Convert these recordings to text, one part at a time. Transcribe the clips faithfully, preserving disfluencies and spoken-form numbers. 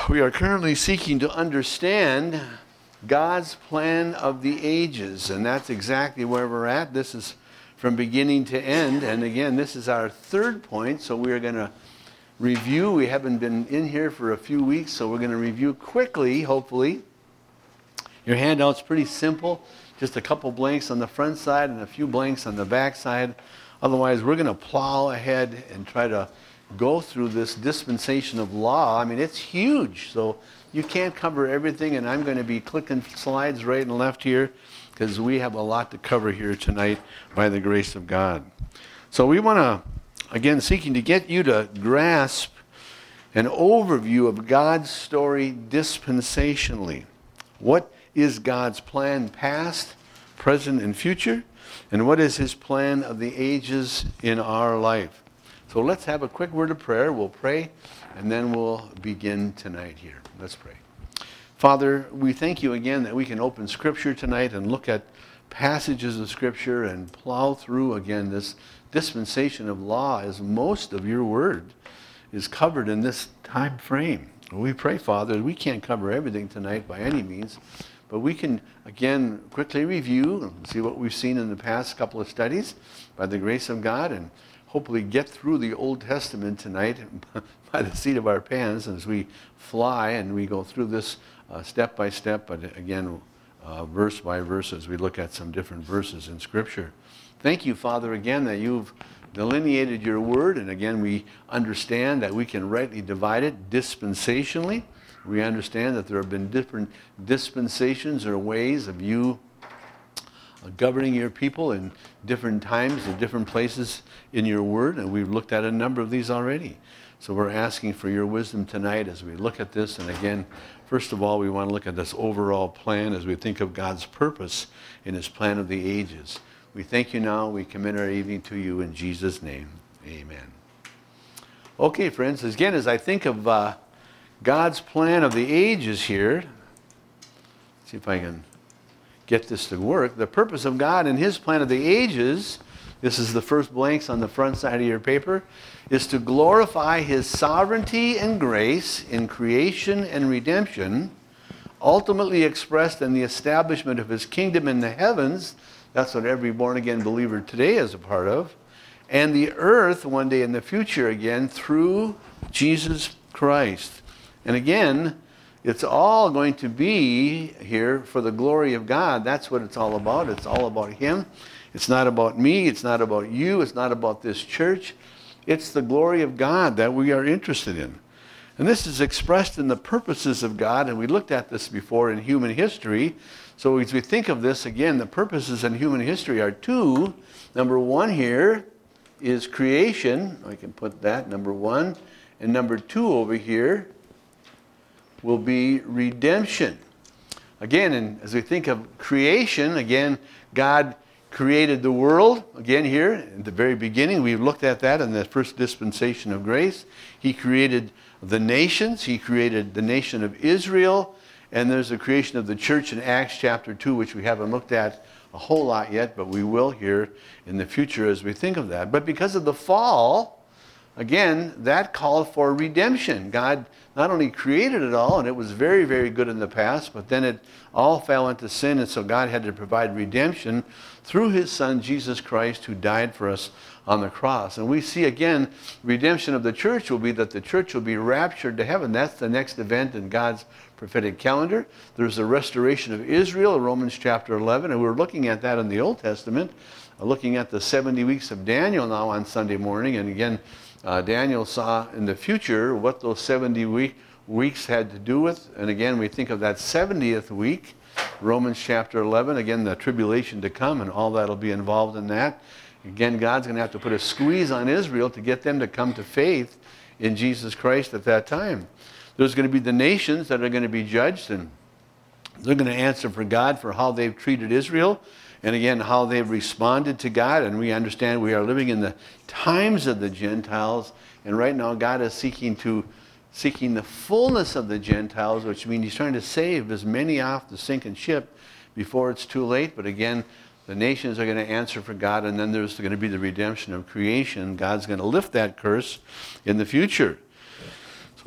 We are currently seeking to understand God's plan of the ages, and that's exactly where we're at. This is from beginning to end, and again, this is our third point, so we're going to review. We haven't been in here for a few weeks, so we're going to review quickly, hopefully. Your handout's pretty simple, just a couple blanks on the front side and a few blanks on the back side. Otherwise, we're going to plow ahead and try to go through this dispensation of law. I mean, it's huge, so you can't cover everything, and I'm going to be clicking slides right and left here because we have a lot to cover here tonight by the grace of God. So we want to, again, seeking to get you to grasp an overview of God's story dispensationally. What is God's plan past, present, and future? And what is his plan of the ages in our life? So let's have a quick word of prayer. We'll pray, and then we'll begin tonight here. Let's pray. Father, we thank you again that we can open Scripture tonight and look at passages of Scripture and plow through again this dispensation of law, as most of your word is covered in this time frame. We pray, Father, we can't cover everything tonight by any means, but we can, again, quickly review and see what we've seen in the past couple of studies by the grace of God, and hopefully get through the Old Testament tonight by the seat of our pants as we fly and we go through this uh, step by step, but again, uh, verse by verse as we look at some different verses in Scripture. Thank you, Father, again, that you've delineated your word, and again, we understand that we can rightly divide it dispensationally. We understand that there have been different dispensations or ways of you governing your people in different times and different places in your word, and we've looked at a number of these already. So we're asking for your wisdom tonight as we look at this, and again, first of all, we want to look at this overall plan as we think of God's purpose in his plan of the ages. We thank you now. We commit our evening to you in Jesus' name. Amen. Okay, friends, again, as I think of uh, God's plan of the ages here, let's see if I can get this to work. The purpose of God in his plan of the ages, this is the first blanks on the front side of your paper, is to glorify his sovereignty and grace in creation and redemption, ultimately expressed in the establishment of his kingdom in the heavens. That's what every born-again believer today is a part of. And the earth one day in the future again through Jesus Christ. And again, it's all going to be here for the glory of God. That's what it's all about. It's all about him. It's not about me. It's not about you. It's not about this church. It's the glory of God that we are interested in. And this is expressed in the purposes of God, and we looked at this before in human history. So as we think of this, again, the purposes in human history are two. Number one here is creation. I can put that, number one. And number two over here will be redemption. Again, and as we think of creation, again, God created the world. Again, here in the very beginning, we looked at that in the first dispensation of grace. He created the nations. He created the nation of Israel. And there's the creation of the church in Acts chapter two, which we haven't looked at a whole lot yet, but we will here in the future as we think of that. But because of the fall, again, that called for redemption. God not only created it all, and it was very, very good in the past, but then it all fell into sin, and so God had to provide redemption through his Son, Jesus Christ, who died for us on the cross. And we see, again, redemption of the church will be that the church will be raptured to heaven. That's the next event in God's prophetic calendar. There's the restoration of Israel, Romans chapter eleven, and we're looking at that in the Old Testament, looking at the seventy weeks of Daniel now on Sunday morning, and again, Uh, Daniel saw in the future what those seventy week, weeks had to do with. And again, we think of that seventieth week, Romans chapter eleven, again, the tribulation to come and all that will be involved in that. Again, God's going to have to put a squeeze on Israel to get them to come to faith in Jesus Christ at that time. There's going to be the nations that are going to be judged, and they're going to answer for God for how they've treated Israel. And again, how they've responded to God. And we understand we are living in the times of the Gentiles. And right now, God is seeking to seeking the fullness of the Gentiles, which means he's trying to save as many off the sinking ship before it's too late. But again, the nations are going to answer for God, and then there's going to be the redemption of creation. God's going to lift that curse in the future. So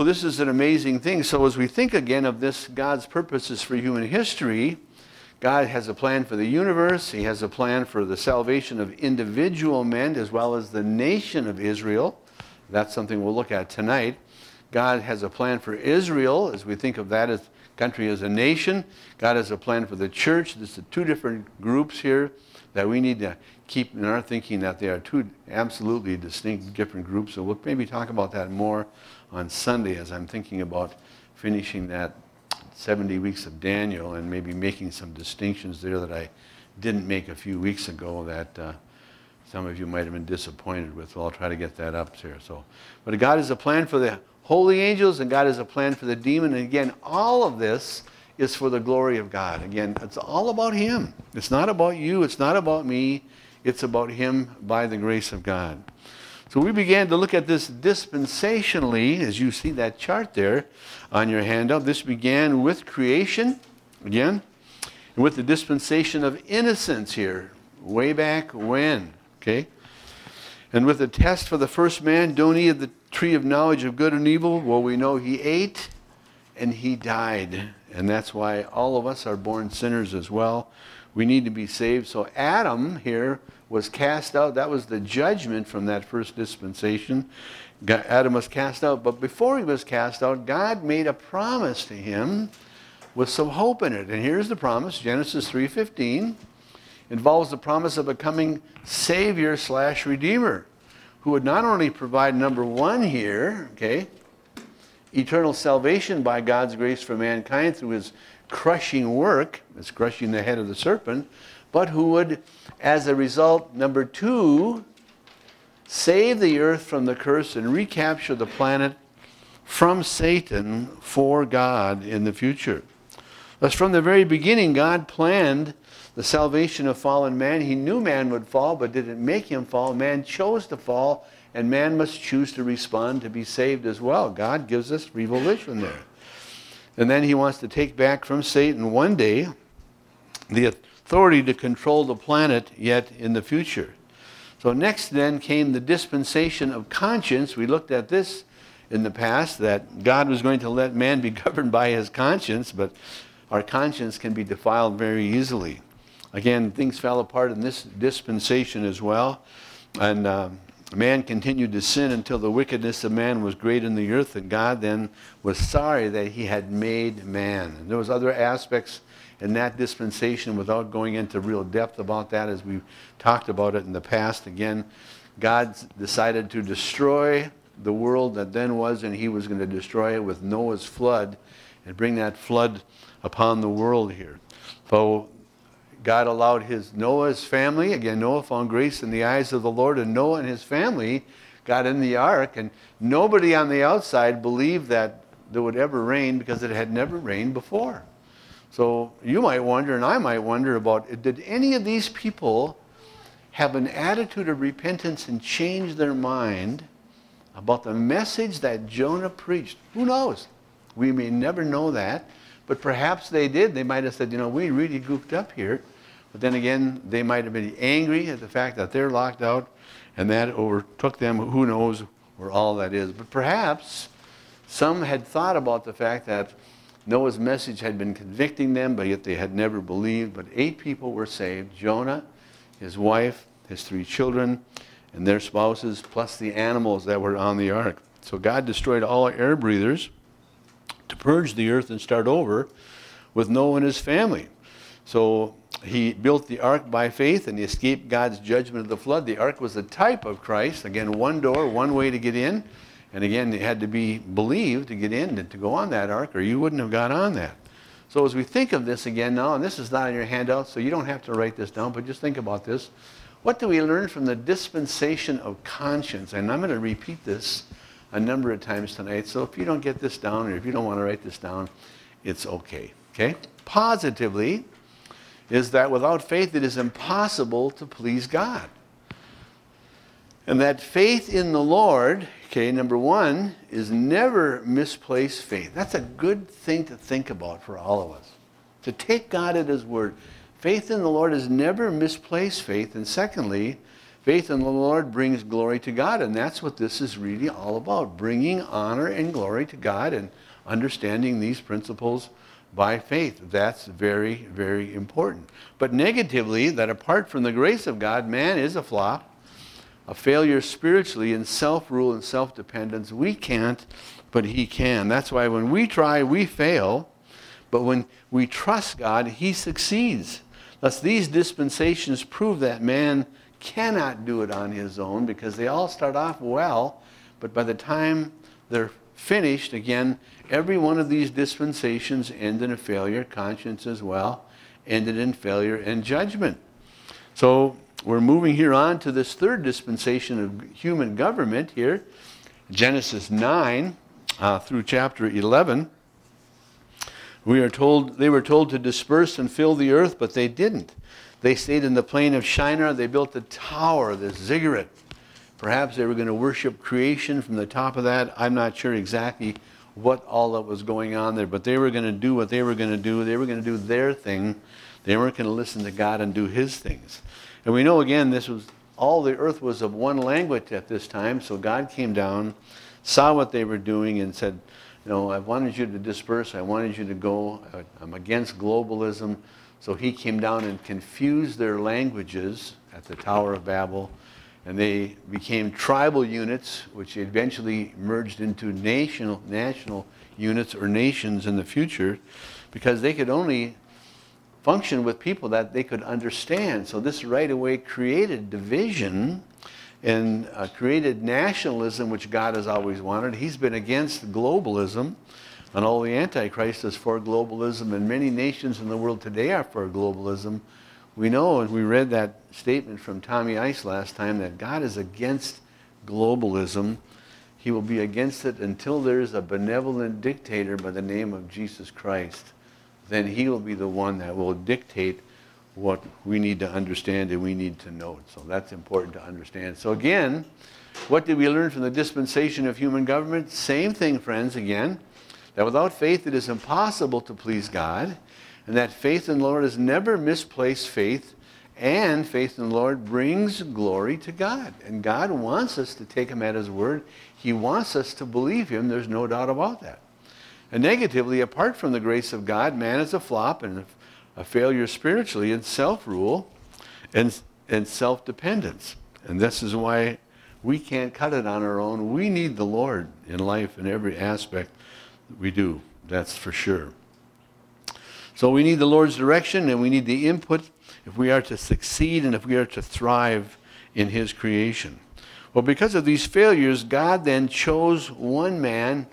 So this is an amazing thing. So as we think again of this, God's purposes for human history, God has a plan for the universe. He has a plan for the salvation of individual men as well as the nation of Israel. That's something we'll look at tonight. God has a plan for Israel, as we think of that as country as a nation. God has a plan for the church. There's the two different groups here that we need to keep in our thinking, that they are two absolutely distinct different groups. So we'll maybe talk about that more on Sunday as I'm thinking about finishing that seventy weeks of Daniel and maybe making some distinctions there that I didn't make a few weeks ago that uh, some of you might have been disappointed with. So I'll try to get that up there. So, but God has a plan for the holy angels, and God has a plan for the demon. And again, all of this is for the glory of God. Again, it's all about Him. It's not about you. It's not about me. It's about Him by the grace of God. So we began to look at this dispensationally, as you see that chart there on your handout. This began with creation, again, and with the dispensation of innocence here, way back when, okay? And with the test for the first man, don't eat of the tree of knowledge of good and evil. Well, we know he ate and he died. And that's why all of us are born sinners as well. We need to be saved. So Adam here was cast out. That was the judgment from that first dispensation. God, Adam was cast out. But before he was cast out, God made a promise to him with some hope in it. And here's the promise, Genesis three fifteen. Involves the promise of a coming Savior slash Redeemer who would not only provide, number one here, okay, eternal salvation by God's grace for mankind through His crushing work, as crushing the head of the serpent, but who would, as a result, number two, save the earth from the curse and recapture the planet from Satan for God in the future. Thus, from the very beginning, God planned the salvation of fallen man. He knew man would fall, but didn't make him fall. Man chose to fall, and man must choose to respond to be saved as well. God gives us free volition there. And then He wants to take back from Satan one day the authority to control the planet yet in the future. So next then came the dispensation of conscience. We looked at this in the past, that God was going to let man be governed by his conscience, but our conscience can be defiled very easily. Again, things fell apart in this dispensation as well. And uh, man continued to sin until the wickedness of man was great in the earth, and God then was sorry that He had made man. And there was other aspects in that dispensation without going into real depth about that as we talked about it in the past. Again, God decided to destroy the world that then was, and He was going to destroy it with Noah's flood and bring that flood upon the world here. So God allowed his Noah's family, again, Noah found grace in the eyes of the Lord, and Noah and his family got in the ark, and nobody on the outside believed that there would ever rain because it had never rained before. So you might wonder, and I might wonder about, did any of these people have an attitude of repentance and change their mind about the message that Jonah preached? Who knows? We may never know that, but perhaps they did. They might have said, you know, we really goofed up here. But then again, they might have been angry at the fact that they're locked out, and that overtook them. Who knows where all that is. But perhaps some had thought about the fact that Noah's message had been convicting them, but yet they had never believed. But eight people were saved: Jonah, his wife, his three children, and their spouses, plus the animals that were on the ark. So God destroyed all air breathers to purge the earth and start over with Noah and his family. So he built the ark by faith, and he escaped God's judgment of the flood. The ark was a type of Christ. Again, one door, one way to get in. And again, it had to be believed to get in and to go on that ark, or you wouldn't have got on that. So as we think of this again now, and this is not in your handout, so you don't have to write this down, but just think about this. What do we learn from the dispensation of conscience? And I'm going to repeat this a number of times tonight, so if you don't get this down, or if you don't want to write this down, it's okay. Okay? Positively is that without faith it is impossible to please God. And that faith in the Lord, okay, number one, is never misplaced faith. That's a good thing to think about for all of us. To take God at His word. Faith in the Lord is never misplaced faith. And secondly, Faith in the Lord brings glory to God, and that's what this is really all about, bringing honor and glory to God and understanding these principles by faith. That's very, very important. But negatively, that apart from the grace of God, man is a flop, a failure spiritually in self-rule and self-dependence. We can't, but he can. That's why when we try, we fail. But when we trust God, he succeeds. Thus, these dispensations prove that man cannot do it on his own, because they all start off well, but by the time they're finished, again, every one of these dispensations ended in failure. Conscience as well ended in failure and judgment. So we're moving here on to this third dispensation of human government here, Genesis nine uh, through chapter eleven. We are told, they were told to disperse and fill the earth, but they didn't. They stayed in the plain of Shinar. They built a tower, this ziggurat. Perhaps they were going to worship creation from the top of that. I'm not sure exactly what all that was going on there, but they were going to do what they were going to do. They were going to do their thing. They weren't going to listen to God and do his things. And we know, again, this was, all the earth was of one language at this time, so God came down, saw what they were doing, and said, you know, I wanted you to disperse. I wanted you to go. I'm against globalism. So he came down and confused their languages at the Tower of Babel. And they became tribal units, which eventually merged into national, national units or nations in the future, because they could only function with people that they could understand. So this right away created division and uh, created nationalism, which God has always wanted. He's been against globalism, and all the Antichrist is for globalism, and many nations in the world today are for globalism. We know, and we read that statement from Tommy Ice last time, that God is against globalism. He will be against it until there is a benevolent dictator by the name of Jesus Christ. Then he will be the one that will dictate what we need to understand and we need to know. So that's important to understand. So again, what did we learn from the dispensation of human government? Same thing, friends, again, that without faith it is impossible to please God, and that faith in the Lord is never misplaced faith, and faith in the Lord brings glory to God. And God wants us to take him at his word. He wants us to believe him. There's no doubt about that. And negatively, apart from the grace of God, man is a flop and a failure spiritually in self-rule and, and self-dependence. And this is why we can't cut it on our own. We need the Lord in life in every aspect we do. That's for sure. So we need the Lord's direction, and we need the input if we are to succeed and if we are to thrive in his creation. Well, because of these failures, God then chose one man,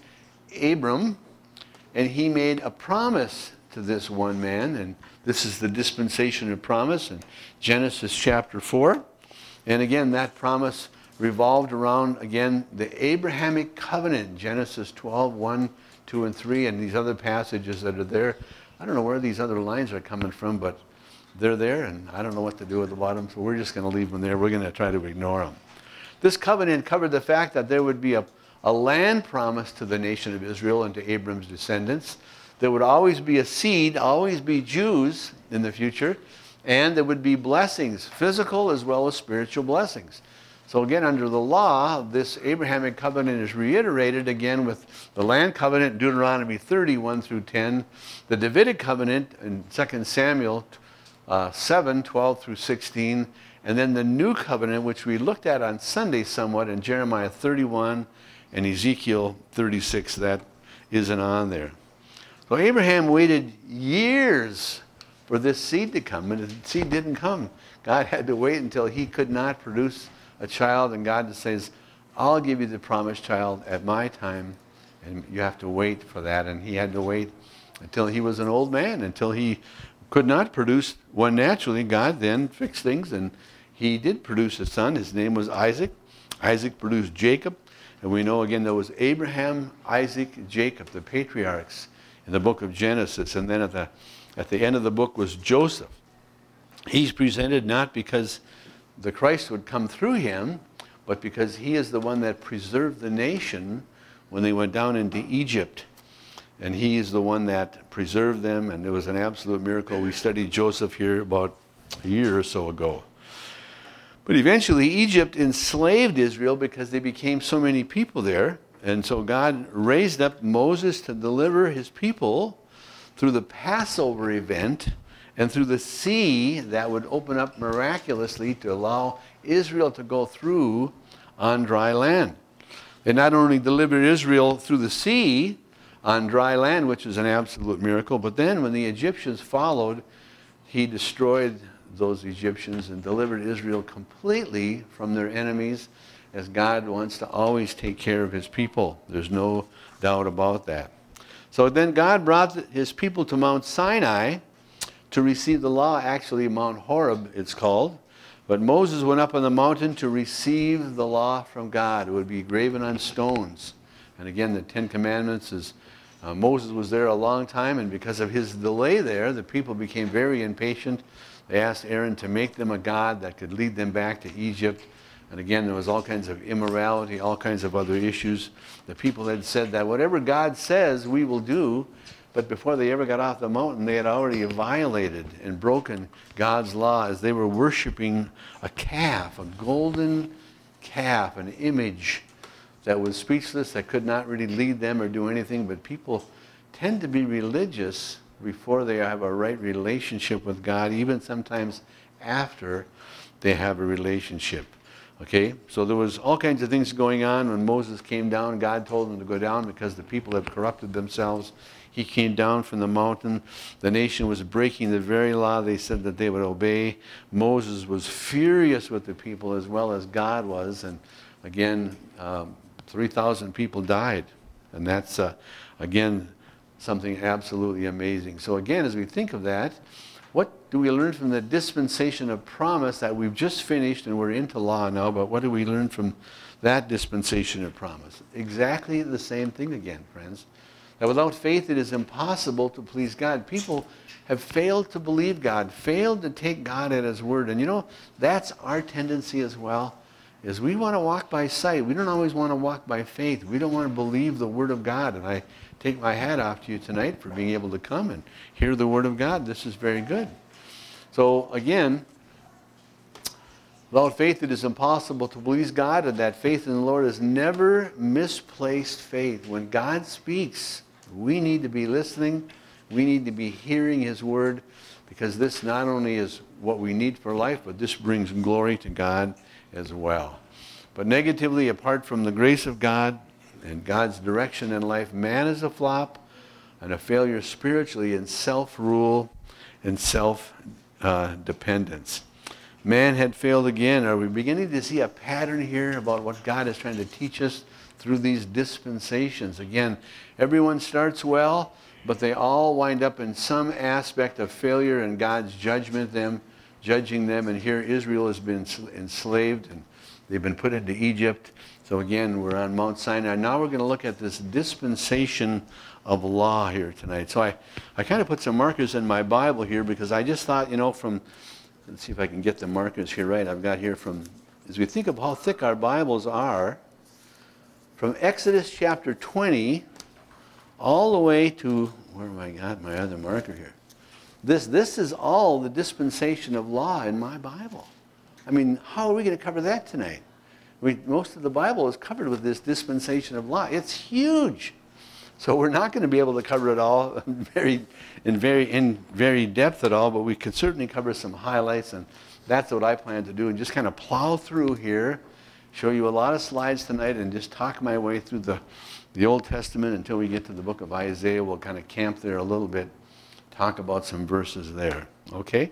Abram, and he made a promise to this one man, and this is the dispensation of promise in Genesis chapter four. And again, that promise revolved around, again, the Abrahamic covenant, Genesis twelve, one, two, and three, and these other passages that are there. I don't know where these other lines are coming from, but they're there, and I don't know what to do with the bottom, so we're just going to leave them there. We're going to try to ignore them. This covenant covered the fact that there would be a, a land promise to the nation of Israel and to Abram's descendants. There would always be a seed, always be Jews in the future, and there would be blessings, physical as well as spiritual blessings. So again, under the law, this Abrahamic covenant is reiterated again with the land covenant, Deuteronomy thirty, one through ten, the Davidic covenant in Second Samuel uh, seven, twelve through sixteen, and then the new covenant, which we looked at on Sunday somewhat in Jeremiah thirty-one and Ezekiel thirty-six. That isn't on there. So Abraham waited years for this seed to come, and the seed didn't come. God had to wait until he could not produce a child, and God says, I'll give you the promised child at my time, and you have to wait for that. And he had to wait until he was an old man, until he could not produce one naturally. God then fixed things, and he did produce a son. His name was Isaac. Isaac produced Jacob, and we know again there was Abraham, Isaac, Jacob, the patriarchs in the book of Genesis. And then at the at the end of the book was Joseph. He's presented not because the Christ would come through him, but because he is the one that preserved the nation when they went down into Egypt. And he is the one that preserved them, and it was an absolute miracle. We studied Joseph here about a year or so ago. But eventually Egypt enslaved Israel because they became so many people there. And so God raised up Moses to deliver his people through the Passover event and through the sea that would open up miraculously to allow Israel to go through on dry land. They not only delivered Israel through the sea on dry land, which is an absolute miracle, but then when the Egyptians followed, he destroyed those Egyptians and delivered Israel completely from their enemies, as God wants to always take care of his people. There's no doubt about that. So then God brought his people to Mount Sinai to receive the law. Actually, Mount Horeb it's called. But Moses went up on the mountain to receive the law from God. It would be graven on stones. And again, the Ten Commandments is, uh, Moses was there a long time, and because of his delay there, the people became very impatient. They asked Aaron to make them a god that could lead them back to Egypt. And again, there was all kinds of immorality, all kinds of other issues. The people had said that whatever God says, we will do. But before they ever got off the mountain, they had already violated and broken God's law as they were worshiping a calf, a golden calf, an image that was speechless, that could not really lead them or do anything. But people tend to be religious before they have a right relationship with God, even sometimes after they have a relationship. Okay, so there was all kinds of things going on when Moses came down. God told him to go down because the people had corrupted themselves. He came down from the mountain. The nation was breaking the very law they said that they would obey. Moses was furious with the people as well as God was. And again, um, three thousand people died. And that's, uh, again, something absolutely amazing. So again, as we think of that, what do we learn from the dispensation of promise that we've just finished, and we're into law now, but what do we learn from that dispensation of promise? Exactly the same thing again, friends. That without faith it is impossible to please God. People have failed to believe God, failed to take God at his word. And you know, that's our tendency as well, is we want to walk by sight. We don't always want to walk by faith. We don't want to believe the word of God. And I take my hat off to you tonight for being able to come and hear the word of God. This is very good. So again, without faith it is impossible to please God, and that faith in the Lord is never misplaced faith. When God speaks, we need to be listening. We need to be hearing his word, because this not only is what we need for life, but this brings glory to God as well. But negatively, apart from the grace of God and God's direction in life, man is a flop and a failure spiritually in self-rule and self-dependence. Man had failed again. Are we beginning to see a pattern here about what God is trying to teach us through these dispensations? Again, everyone starts well, but they all wind up in some aspect of failure and God's judgment them, judging them. And here Israel has been enslaved and they've been put into Egypt. So again, we're on Mount Sinai. Now we're going to look at this dispensation of law here tonight. So I, I kind of put some markers in my Bible here because I just thought, you know, from, let's see if I can get the markers here right. I've got here from, as we think of how thick our Bibles are, from Exodus chapter twenty all the way to, where have I got my other marker here? This, this is all the dispensation of law in my Bible. I mean, how are we going to cover that tonight? We, most of the Bible is covered with this dispensation of law. It's huge. So we're not going to be able to cover it all very, in very in very depth at all, but we can certainly cover some highlights, and that's what I plan to do, and just kind of plow through here, show you a lot of slides tonight, and just talk my way through the, the Old Testament until we get to the book of Isaiah. We'll kind of camp there a little bit, talk about some verses there. Okay?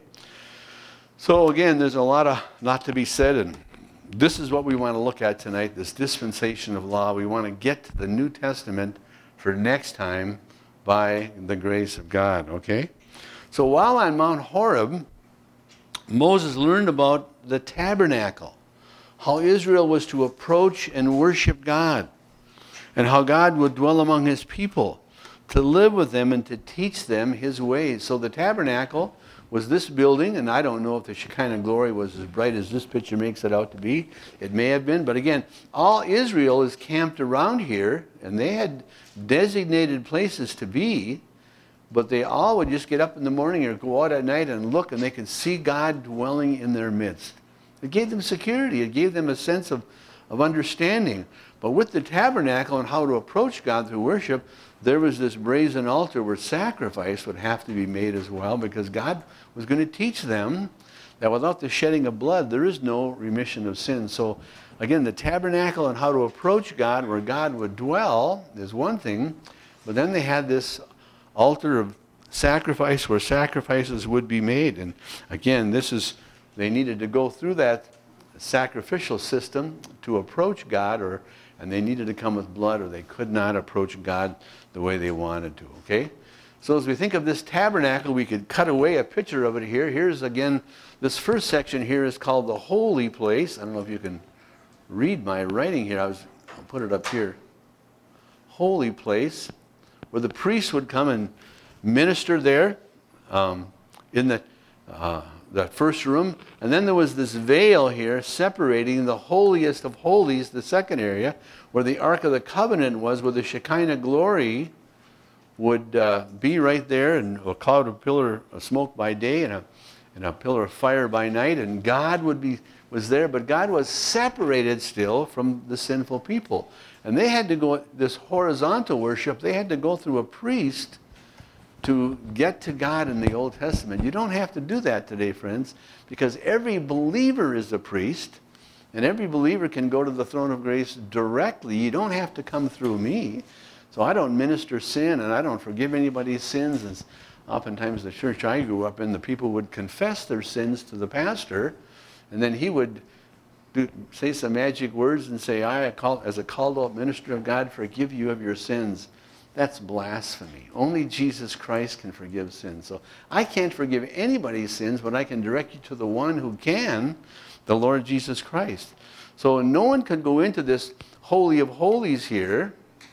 So again, there's a lot of lot to be said, and this is what we want to look at tonight, this dispensation of law. We want to get to the New Testament for next time by the grace of God, okay? So while on Mount Horeb, Moses learned about the tabernacle, how Israel was to approach and worship God, and how God would dwell among his people, to live with them and to teach them his ways. So the tabernacle was this building, and I don't know if the Shekinah glory was as bright as this picture makes it out to be. It may have been, but again, all Israel is camped around here, and they had designated places to be, but they all would just get up in the morning or go out at night and look, and they could see God dwelling in their midst. It gave them security. It gave them a sense of, of understanding. But with the tabernacle and how to approach God through worship, there was this brazen altar where sacrifice would have to be made as well, because God was going to teach them that without the shedding of blood, there is no remission of sin. So again, the tabernacle and how to approach God, where God would dwell, is one thing. But then they had this altar of sacrifice where sacrifices would be made. And again, this is, they needed to go through that sacrificial system to approach God, or and they needed to come with blood, or they could not approach God the way they wanted to. Okay? So as we think of this tabernacle, we could cut away a picture of it here. Here's again, this first section here is called the holy place. I don't know if you can read my writing here. I was, I'll put it up here. Holy place, where the priest would come and minister there um, in the, uh, the first room. And then there was this veil here separating the holiest of holies, the second area, where the Ark of the Covenant was, where the Shekinah glory would uh, be right there, and a cloud of pillar of smoke by day and a, and a pillar of fire by night. And God would be was there, but God was separated still from the sinful people. And they had to go, this horizontal worship, they had to go through a priest to get to God in the Old Testament. You don't have to do that today, friends, because every believer is a priest, and every believer can go to the throne of grace directly. You don't have to come through me. So I don't minister sin, and I don't forgive anybody's sins. And oftentimes the church I grew up in, the people would confess their sins to the pastor, and then he would do, say some magic words and say, I, call, as a called out minister of God, forgive you of your sins. That's blasphemy. Only Jesus Christ can forgive sins. So I can't forgive anybody's sins, but I can direct you to the one who can, the Lord Jesus Christ. So no one could go into this Holy of Holies here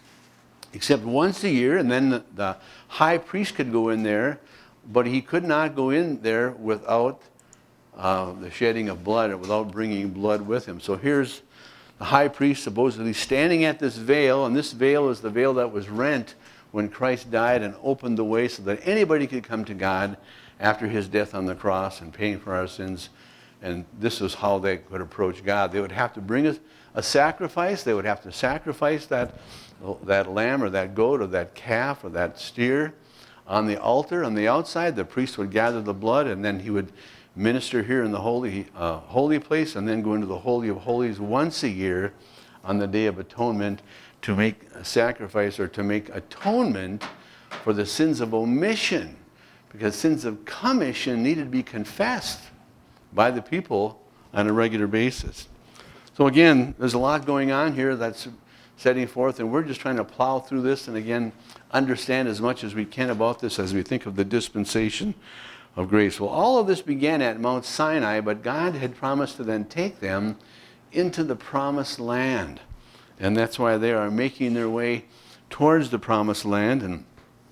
except once a year, and then the, the high priest could go in there, but he could not go in there without uh, the shedding of blood, or without bringing blood with him. So here's the high priest supposedly standing at this veil, and this veil is the veil that was rent when Christ died and opened the way so that anybody could come to God after his death on the cross and paying for our sins. And this is how they could approach God. They would have to bring a, a sacrifice. They would have to sacrifice that, that lamb or that goat or that calf or that steer on the altar. On the outside, the priest would gather the blood, and then he would minister here in the holy, uh, holy place, and then go into the Holy of Holies once a year on the Day of Atonement to make a sacrifice, or to make atonement for the sins of omission, because sins of commission needed to be confessed by the people on a regular basis. So again, there's a lot going on here that's setting forth, and we're just trying to plow through this and again understand as much as we can about this as we think of the dispensation of grace. Well, all of this began at Mount Sinai, but God had promised to then take them into the promised land. And that's why they are making their way towards the promised land. And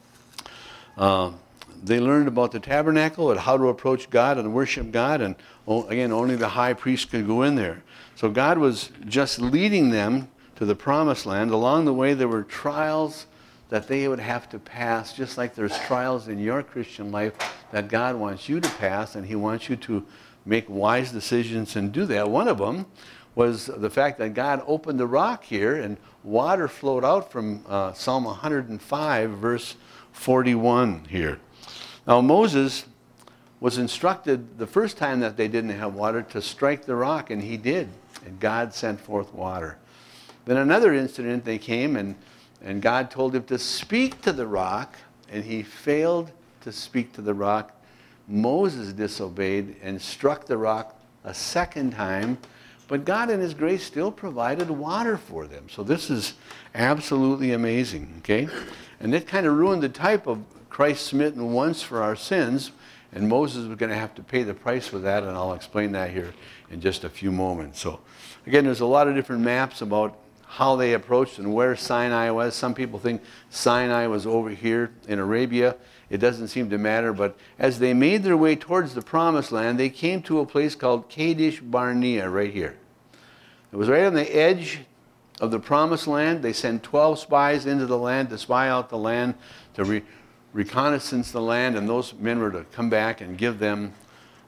uh, they learned about the tabernacle and how to approach God and worship God. And again, only the high priest could go in there. So God was just leading them to the promised land. Along the way, there were trials that they would have to pass, just like there's trials in your Christian life that God wants you to pass, and he wants you to make wise decisions and do that. One of them was the fact that God opened the rock here, and water flowed out from uh, Psalm one hundred five, verse forty-one here. Now Moses was instructed the first time that they didn't have water to strike the rock, and he did, and God sent forth water. Then another incident, they came, and And God told him to speak to the rock, and he failed to speak to the rock. Moses disobeyed and struck the rock a second time, but God in his grace still provided water for them. So this is absolutely amazing, okay? And it kind of ruined the type of Christ smitten once for our sins, and Moses was going to have to pay the price for that, and I'll explain that here in just a few moments. So again, there's a lot of different maps about how they approached and where Sinai was. Some people think Sinai was over here in Arabia. It doesn't seem to matter, but as they made their way towards the promised land, they came to a place called Kadesh Barnea right here. It was right on the edge of the promised land. They sent twelve spies into the land to spy out the land, to re- reconnaissance the land, and those men were to come back and give them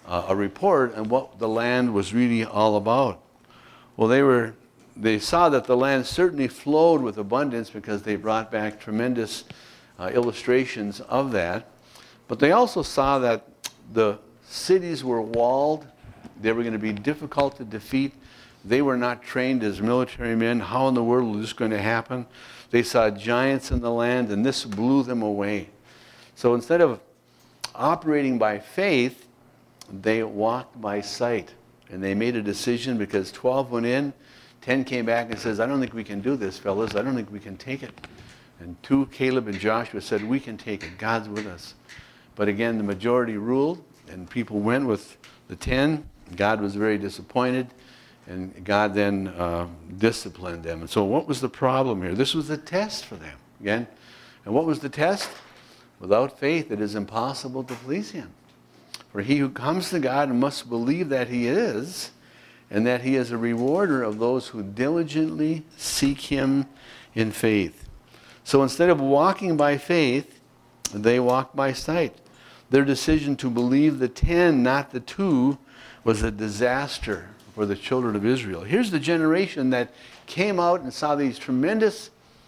uh, a report on what the land was really all about. Well, they were they saw that the land certainly flowed with abundance because they brought back tremendous uh, illustrations of that. But they also saw that the cities were walled. They were going to be difficult to defeat. They were not trained as military men. How in the world was this going to happen? They saw giants in the land, and this blew them away. So instead of operating by faith, they walked by sight. And they made a decision because twelve went in, ten came back and says, I don't think we can do this, fellas. I don't think we can take it. And two, Caleb and Joshua, said, we can take it. God's with us. But again, the majority ruled, and people went with the ten. God was very disappointed, and God then uh, disciplined them. And so what was the problem here? This was the test for them, again. And what was the test? Without faith, it is impossible to please him. For he who comes to God must believe that he is, and that he is a rewarder of those who diligently seek him in faith. So instead of walking by faith, they walked by sight. Their decision to believe the ten, not the two, was a disaster for the children of Israel. Here's the generation that came out and saw these tremendous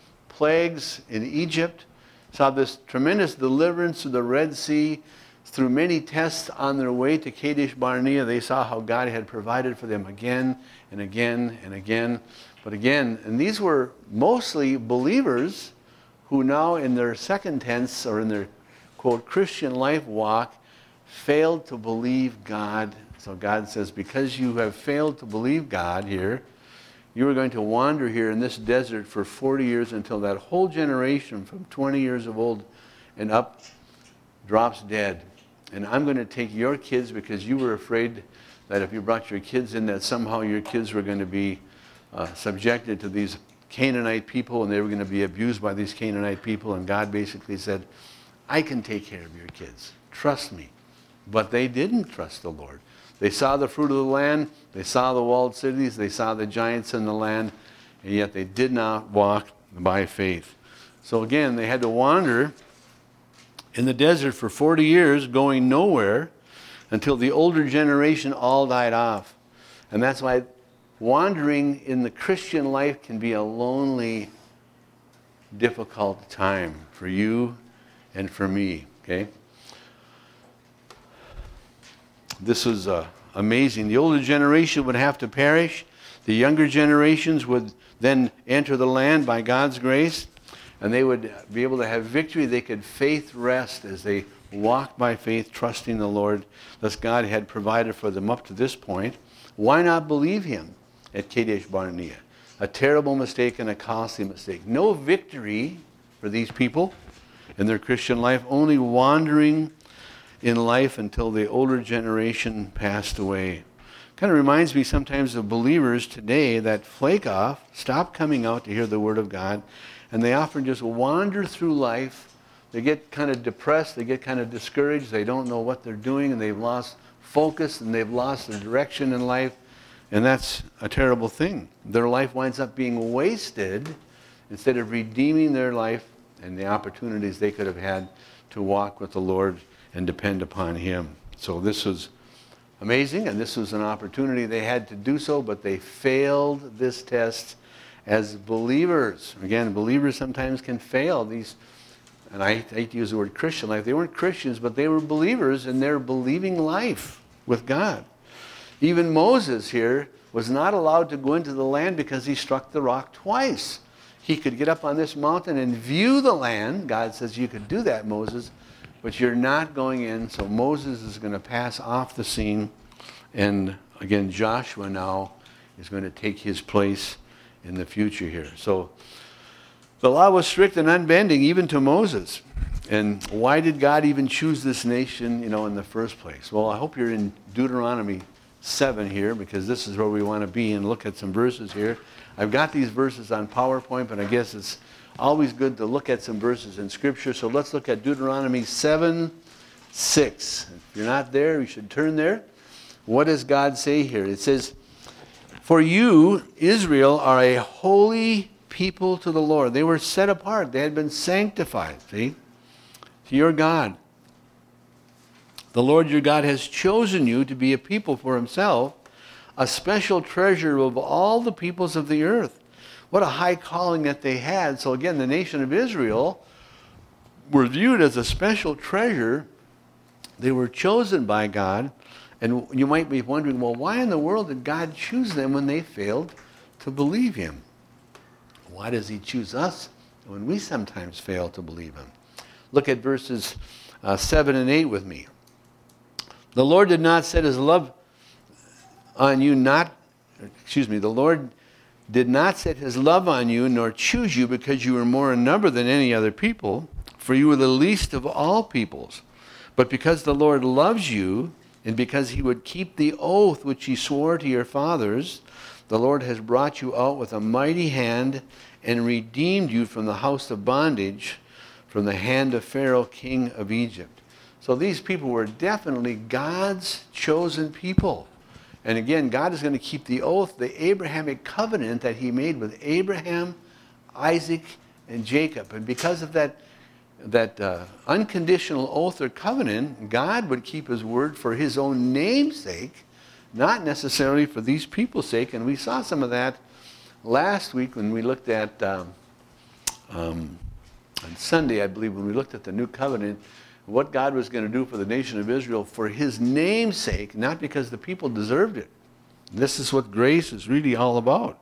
plagues in Egypt, saw this tremendous deliverance of the Red Sea. Through many tests on their way to Kadesh Barnea, they saw how God had provided for them again and again and again. But again, and these were mostly believers who now in their second tense, or in their, quote, Christian life walk, failed to believe God. So God says, because you have failed to believe God here, you are going to wander here in this desert for forty years until that whole generation from twenty years of old and up drops dead. And I'm going to take your kids because you were afraid that if you brought your kids in, that somehow your kids were going to be uh, subjected to these Canaanite people, and they were going to be abused by these Canaanite people. And God basically said, I can take care of your kids. Trust me. But they didn't trust the Lord. They saw the fruit of the land. They saw the walled cities. They saw the giants in the land. And yet they did not walk by faith. So again, they had to wander in the desert for forty years, going nowhere, until the older generation all died off. And that's why wandering in the Christian life can be a lonely, difficult time for you and for me, okay? This is uh, amazing. The older generation would have to perish. The younger generations would then enter the land by God's grace, and they would be able to have victory. They could faith rest as they walked by faith, trusting the Lord, thus God had provided for them up to this point. Why not believe him at Kadesh Barnea? A terrible mistake and a costly mistake. No victory for these people in their Christian life, only wandering in life until the older generation passed away. Kind of reminds me sometimes of believers today that flake off, stop coming out to hear the Word of God, and they often just wander through life. They get kind of depressed, they get kind of discouraged, they don't know what they're doing, and they've lost focus, and they've lost their direction in life, and that's a terrible thing. Their life winds up being wasted instead of redeeming their life and the opportunities they could have had to walk with the Lord and depend upon him. So this was amazing, and this was an opportunity they had to do so, but they failed this test as believers. Again, believers sometimes can fail these, and I hate to use the word Christian life. They weren't Christians, but they were believers in their believing life with God. Even Moses here was not allowed to go into the land because he struck the rock twice. He could get up on this mountain and view the land. God says, you could do that, Moses, but you're not going in. So Moses is going to pass off the scene. And again, Joshua now is going to take his place in the future here. So the law was strict and unbending even to Moses. And why did God even choose this nation, you know, in the first place? Well, I hope you're in Deuteronomy seven here, because this is where we want to be and look at some verses here. I've got these verses on PowerPoint, but I guess it's always good to look at some verses in Scripture. So let's look at Deuteronomy seven, six. If you're not there, you should turn there. What does God say here? It says, for you, Israel, are a holy people to the Lord. They were set apart. They had been sanctified, see, to your God. The Lord your God has chosen you to be a people for himself, a special treasure of all the peoples of the earth. What a high calling that they had. So again, the nation of Israel were viewed as a special treasure. They were chosen by God. And you might be wondering, well, why in the world did God choose them when they failed to believe him? Why does he choose us when we sometimes fail to believe him? Look at verses uh, seven and eight with me. The Lord did not set his love on you, not, excuse me, the Lord did not set his love on you, nor choose you because you were more in number than any other people, for you were the least of all peoples. But because the Lord loves you, and because he would keep the oath which he swore to your fathers, the Lord has brought you out with a mighty hand and redeemed you from the house of bondage, from the hand of Pharaoh, king of Egypt. So these people were definitely God's chosen people. And again, God is going to keep the oath, the Abrahamic covenant that he made with Abraham, Isaac, and Jacob. And because of that, that uh, unconditional oath or covenant, God would keep his word for his own name's sake, not necessarily for these people's sake. And we saw some of that last week when we looked at, um, um, on Sunday, I believe, when we looked at the new covenant, what God was going to do for the nation of Israel for his name's sake, not because the people deserved it. This is what grace is really all about.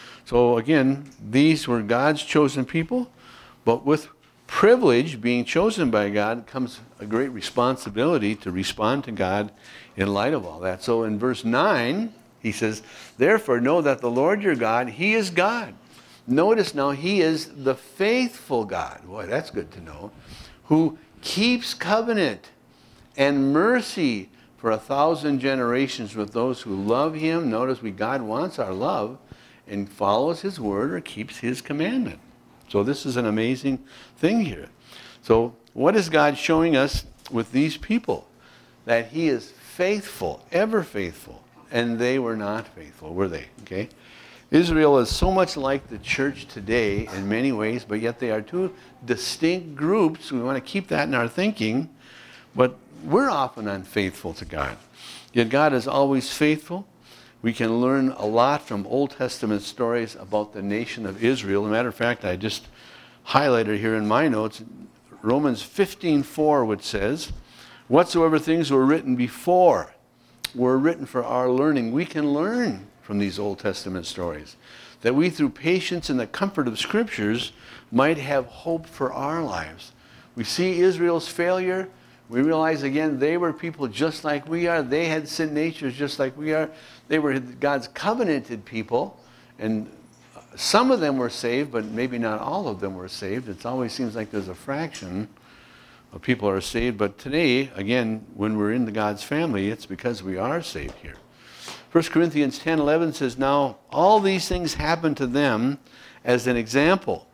So again, these were God's chosen people, but with privilege, being chosen by God, comes a great responsibility to respond to God in light of all that. So in verse nine, he says, therefore know that the Lord your God, he is God. Notice now, he is the faithful God. Boy, that's good to know. Who keeps covenant and mercy for a thousand generations with those who love him. Notice we God wants our love and follows his word or keeps his commandment. So this is an amazing thing here. So what is God showing us with these people? That he is faithful, ever faithful, and they were not faithful, were they? Okay. Israel is so much like the church today in many ways, but yet they are two distinct groups. We want to keep that in our thinking, but we're often unfaithful to God. Yet God is always faithful. We can learn a lot from Old Testament stories about the nation of Israel. As a matter of fact, I just highlighted here in my notes, Romans fifteen four, which says, whatsoever things were written before were written for our learning. We can learn from these Old Testament stories, that we through patience and the comfort of scriptures might have hope for our lives. We see Israel's failure. We realize again they were people just like we are. They had sin natures just like we are. They were God's covenanted people, and some of them were saved, but maybe not all of them were saved. It always seems like there's a fraction of people are saved, but today, again, when we're in the God's family, it's because we are saved here. First Corinthians ten eleven says, now all these things happened to them as an example,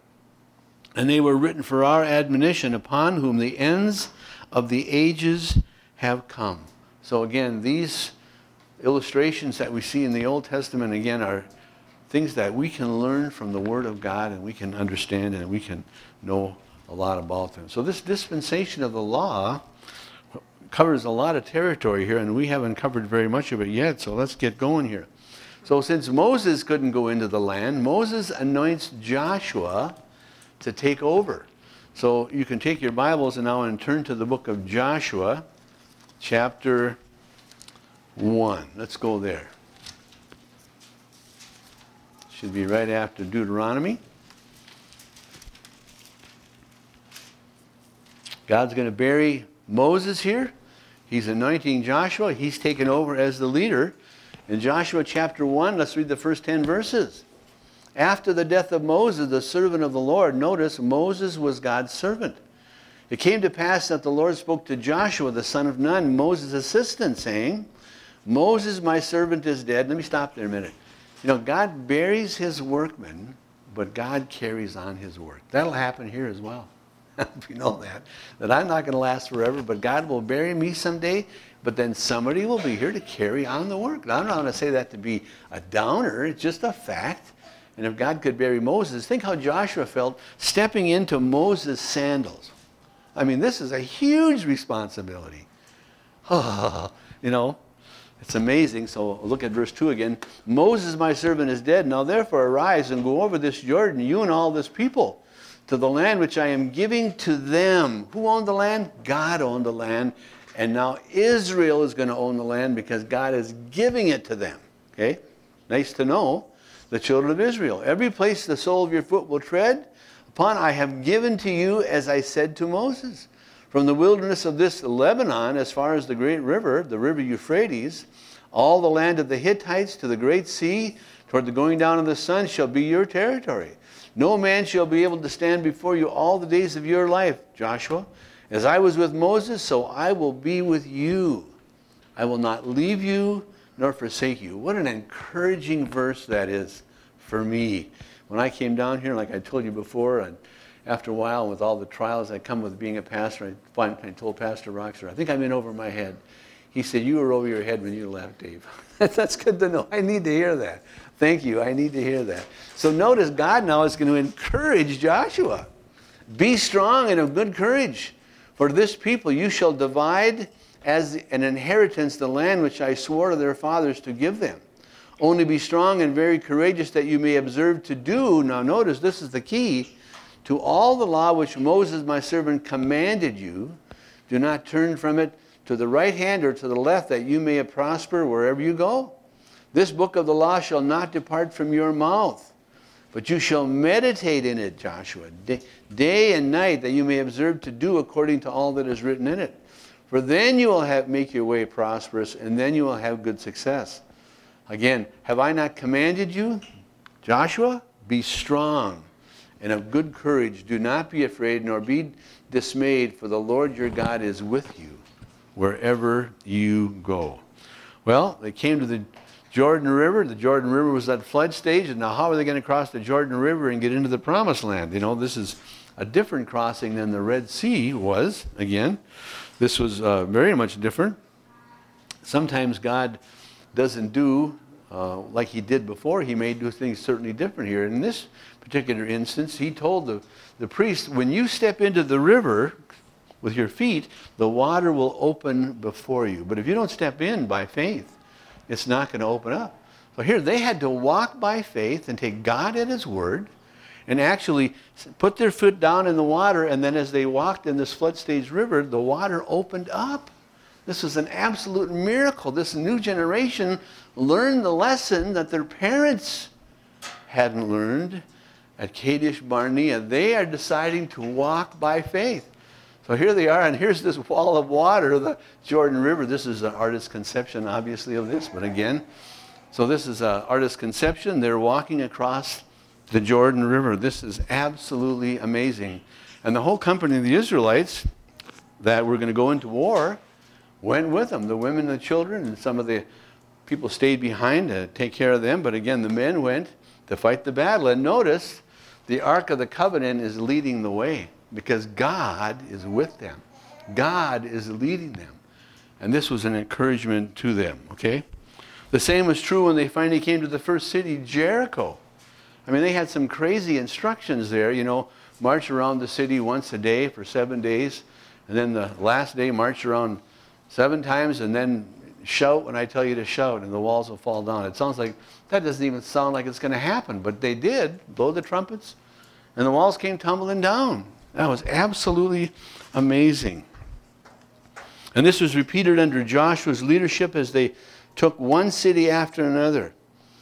and they were written for our admonition, upon whom the ends of the ages have come. So again, these illustrations that we see in the Old Testament, again, are things that we can learn from the Word of God, and we can understand, and we can know a lot about them. So this dispensation of the law covers a lot of territory here, and we haven't covered very much of it yet, so let's get going here. So since Moses couldn't go into the land, Moses anoints Joshua to take over. So you can take your Bibles and now and turn to the book of Joshua, chapter one. Let's go there. Should be right after Deuteronomy. God's going to bury Moses here. He's anointing Joshua. He's taken over as the leader. In Joshua chapter one, let's read the first ten verses. After the death of Moses, the servant of the Lord, notice Moses was God's servant. It came to pass that the Lord spoke to Joshua, the son of Nun, Moses' assistant, saying, Moses, my servant, is dead. Let me stop there a minute. You know, God buries his workmen, but God carries on his work. That'll happen here as well. You know that. That I'm not going to last forever, but God will bury me someday, but then somebody will be here to carry on the work. Now, I'm not going to say that to be a downer. It's just a fact. And if God could bury Moses, think how Joshua felt stepping into Moses' sandals. I mean, this is a huge responsibility. you know, it's amazing. So look at verse two again. Moses, my servant, is dead. Now therefore arise and go over this Jordan, you and all this people, to the land which I am giving to them. Who owned the land? God owned the land. And now Israel is going to own the land because God is giving it to them. Okay? Nice to know. The children of Israel. Every place the sole of your foot will tread upon, I have given to you, as I said to Moses. From the wilderness of this Lebanon, as far as the great river, the river Euphrates, all the land of the Hittites to the great sea, toward the going down of the sun, shall be your territory. No man shall be able to stand before you all the days of your life, Joshua. As I was with Moses, so I will be with you. I will not leave you nor forsake you. What an encouraging verse that is for me. When I came down here, like I told you before, and after a while, with all the trials that come with being a pastor, I, finally, I told Pastor Roxer, I think I'm in over my head. He said, you were over your head when you left, Dave. That's good to know. I need to hear that. Thank you. I need to hear that. So notice God now is going to encourage Joshua. Be strong and of good courage. For this people you shall divide as an inheritance the land which I swore to their fathers to give them. Only be strong and very courageous that you may observe to do, now notice this is the key, to all the law which Moses my servant commanded you. Do not turn from it to the right hand or to the left, that you may prosper wherever you go. This book of the law shall not depart from your mouth, but you shall meditate in it, Joshua, day, day and night, that you may observe to do according to all that is written in it. For then you will have, make your way prosperous, and then you will have good success. Again, have I not commanded you? Joshua, be strong and of good courage. Do not be afraid, nor be dismayed, for the Lord your God is with you wherever you go. Well, they came to the Jordan River. The Jordan River was at flood stage, and now how are they going to cross the Jordan River and get into the Promised Land? You know, this is a different crossing than the Red Sea was, again. This was uh, very much different. Sometimes God doesn't do uh, like he did before. He may do things certainly different here. In this particular instance, he told the, the priest, when you step into the river with your feet, the water will open before you. But if you don't step in by faith, it's not going to open up. So here they had to walk by faith and take God at his word and actually put their foot down in the water, and then as they walked in this flood stage river, the water opened up. This was an absolute miracle. This new generation learned the lesson that their parents hadn't learned at Kadesh Barnea. They are deciding to walk by faith. So here they are, and here's this wall of water, the Jordan River. This is an artist's conception, obviously, of this, but again, so this is an artist's conception. They're walking across the Jordan River. This is absolutely amazing. And the whole company of the Israelites that were going to go into war went with them. The women and the children, and some of the people stayed behind to take care of them. But again, the men went to fight the battle. And notice, the Ark of the Covenant is leading the way because God is with them. God is leading them. And this was an encouragement to them, okay? The same was true when they finally came to the first city, Jericho. I mean, they had some crazy instructions there, you know, march around the city once a day for seven days, and then the last day march around seven times, and then shout when I tell you to shout, and the walls will fall down. It sounds like, that doesn't even sound like it's going to happen, but they did, blow the trumpets, and the walls came tumbling down. That was absolutely amazing. And this was repeated under Joshua's leadership as they took one city after another.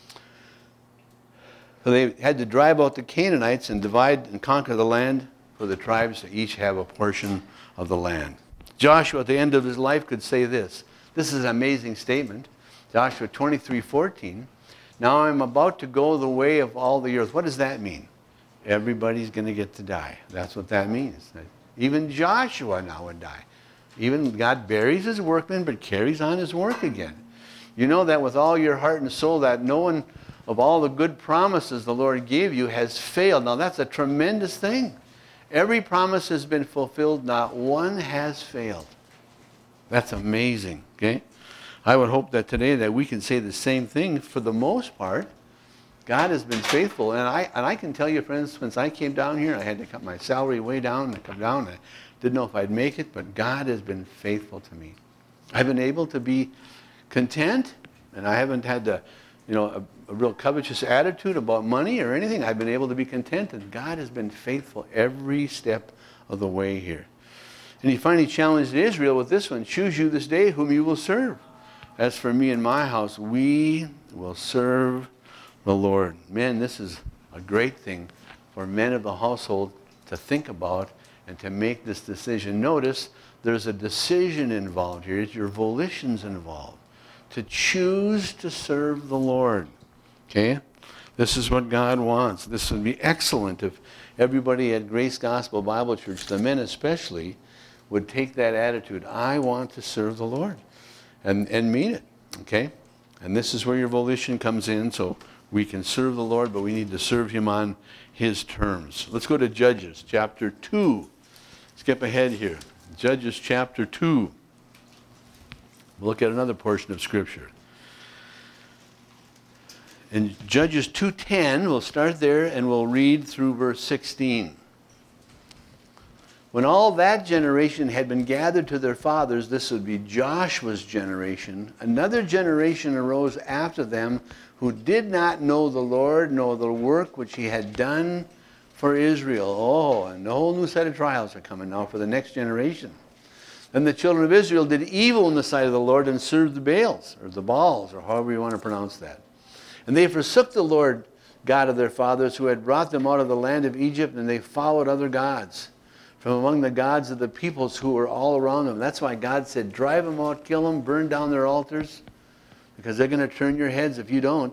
So they had to drive out the Canaanites and divide and conquer the land for the tribes to each have a portion of the land. Joshua, at the end of his life, could say this. This is an amazing statement. Joshua twenty-three fourteen. Now I'm about to go the way of all the earth. What does that mean? Everybody's going to get to die. That's what that means. Even Joshua now would die. Even God buries his workmen, but carries on his work again. You know that with all your heart and soul, that no one of all the good promises the Lord gave you has failed. Now that's a tremendous thing. Every promise has been fulfilled. Not one has failed. That's amazing, okay? I would hope that today that we can say the same thing for the most part. God has been faithful. And I and I can tell you, friends, since I came down here, I had to cut my salary way down and come down. I didn't know if I'd make it, but God has been faithful to me. I've been able to be content, and I haven't had the, you know, a, a real covetous attitude about money or anything. I've been able to be content, and God has been faithful every step of the way here. And he finally challenged Israel with this one: choose you this day whom you will serve. As for me and my house, we will serve the Lord. Man, this is a great thing for men of the household to think about and to make this decision. Notice there's a decision involved here. Your volition's involved. To choose to serve the Lord. Okay? This is what God wants. This would be excellent if everybody at Grace Gospel Bible Church, the men especially, would take that attitude. I want to serve the Lord. And, and mean it. Okay? And this is where your volition comes in. So we can serve the Lord, but we need to serve him on his terms. Let's go to Judges chapter two. Skip ahead here. Judges chapter two. We'll look at another portion of Scripture. In Judges two ten, we'll start there and we'll read through verse sixteen. When all that generation had been gathered to their fathers, this would be Joshua's generation, another generation arose after them who did not know the Lord, nor the work which he had done for Israel. Oh, and a whole new set of trials are coming now for the next generation. Then the children of Israel did evil in the sight of the Lord and served the Baals, or the Baals, or however you want to pronounce that. And they forsook the Lord God of their fathers, who had brought them out of the land of Egypt, and they followed other gods from among the gods of the peoples who were all around them. That's why God said, drive them out, kill them, burn down their altars, because they're going to turn your heads if you don't.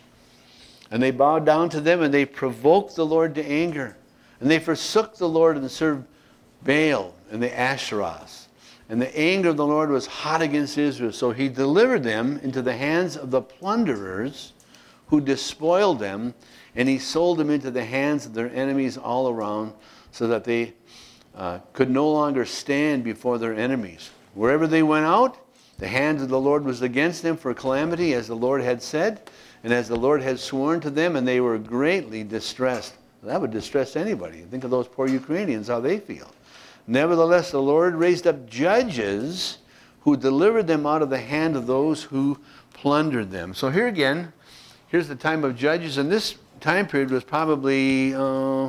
And they bowed down to them, and they provoked the Lord to anger. And they forsook the Lord and served Baal and the Asherahs. And the anger of the Lord was hot against Israel. So he delivered them into the hands of the plunderers who despoiled them, and he sold them into the hands of their enemies all around, so that they uh, could no longer stand before their enemies. Wherever they went out, the hand of the Lord was against them for calamity, as the Lord had said, and as the Lord had sworn to them, and they were greatly distressed. That would distress anybody. Think of those poor Ukrainians, how they feel. Nevertheless, the Lord raised up judges who delivered them out of the hand of those who plundered them. So here again, here's the time of Judges, and this time period was probably uh,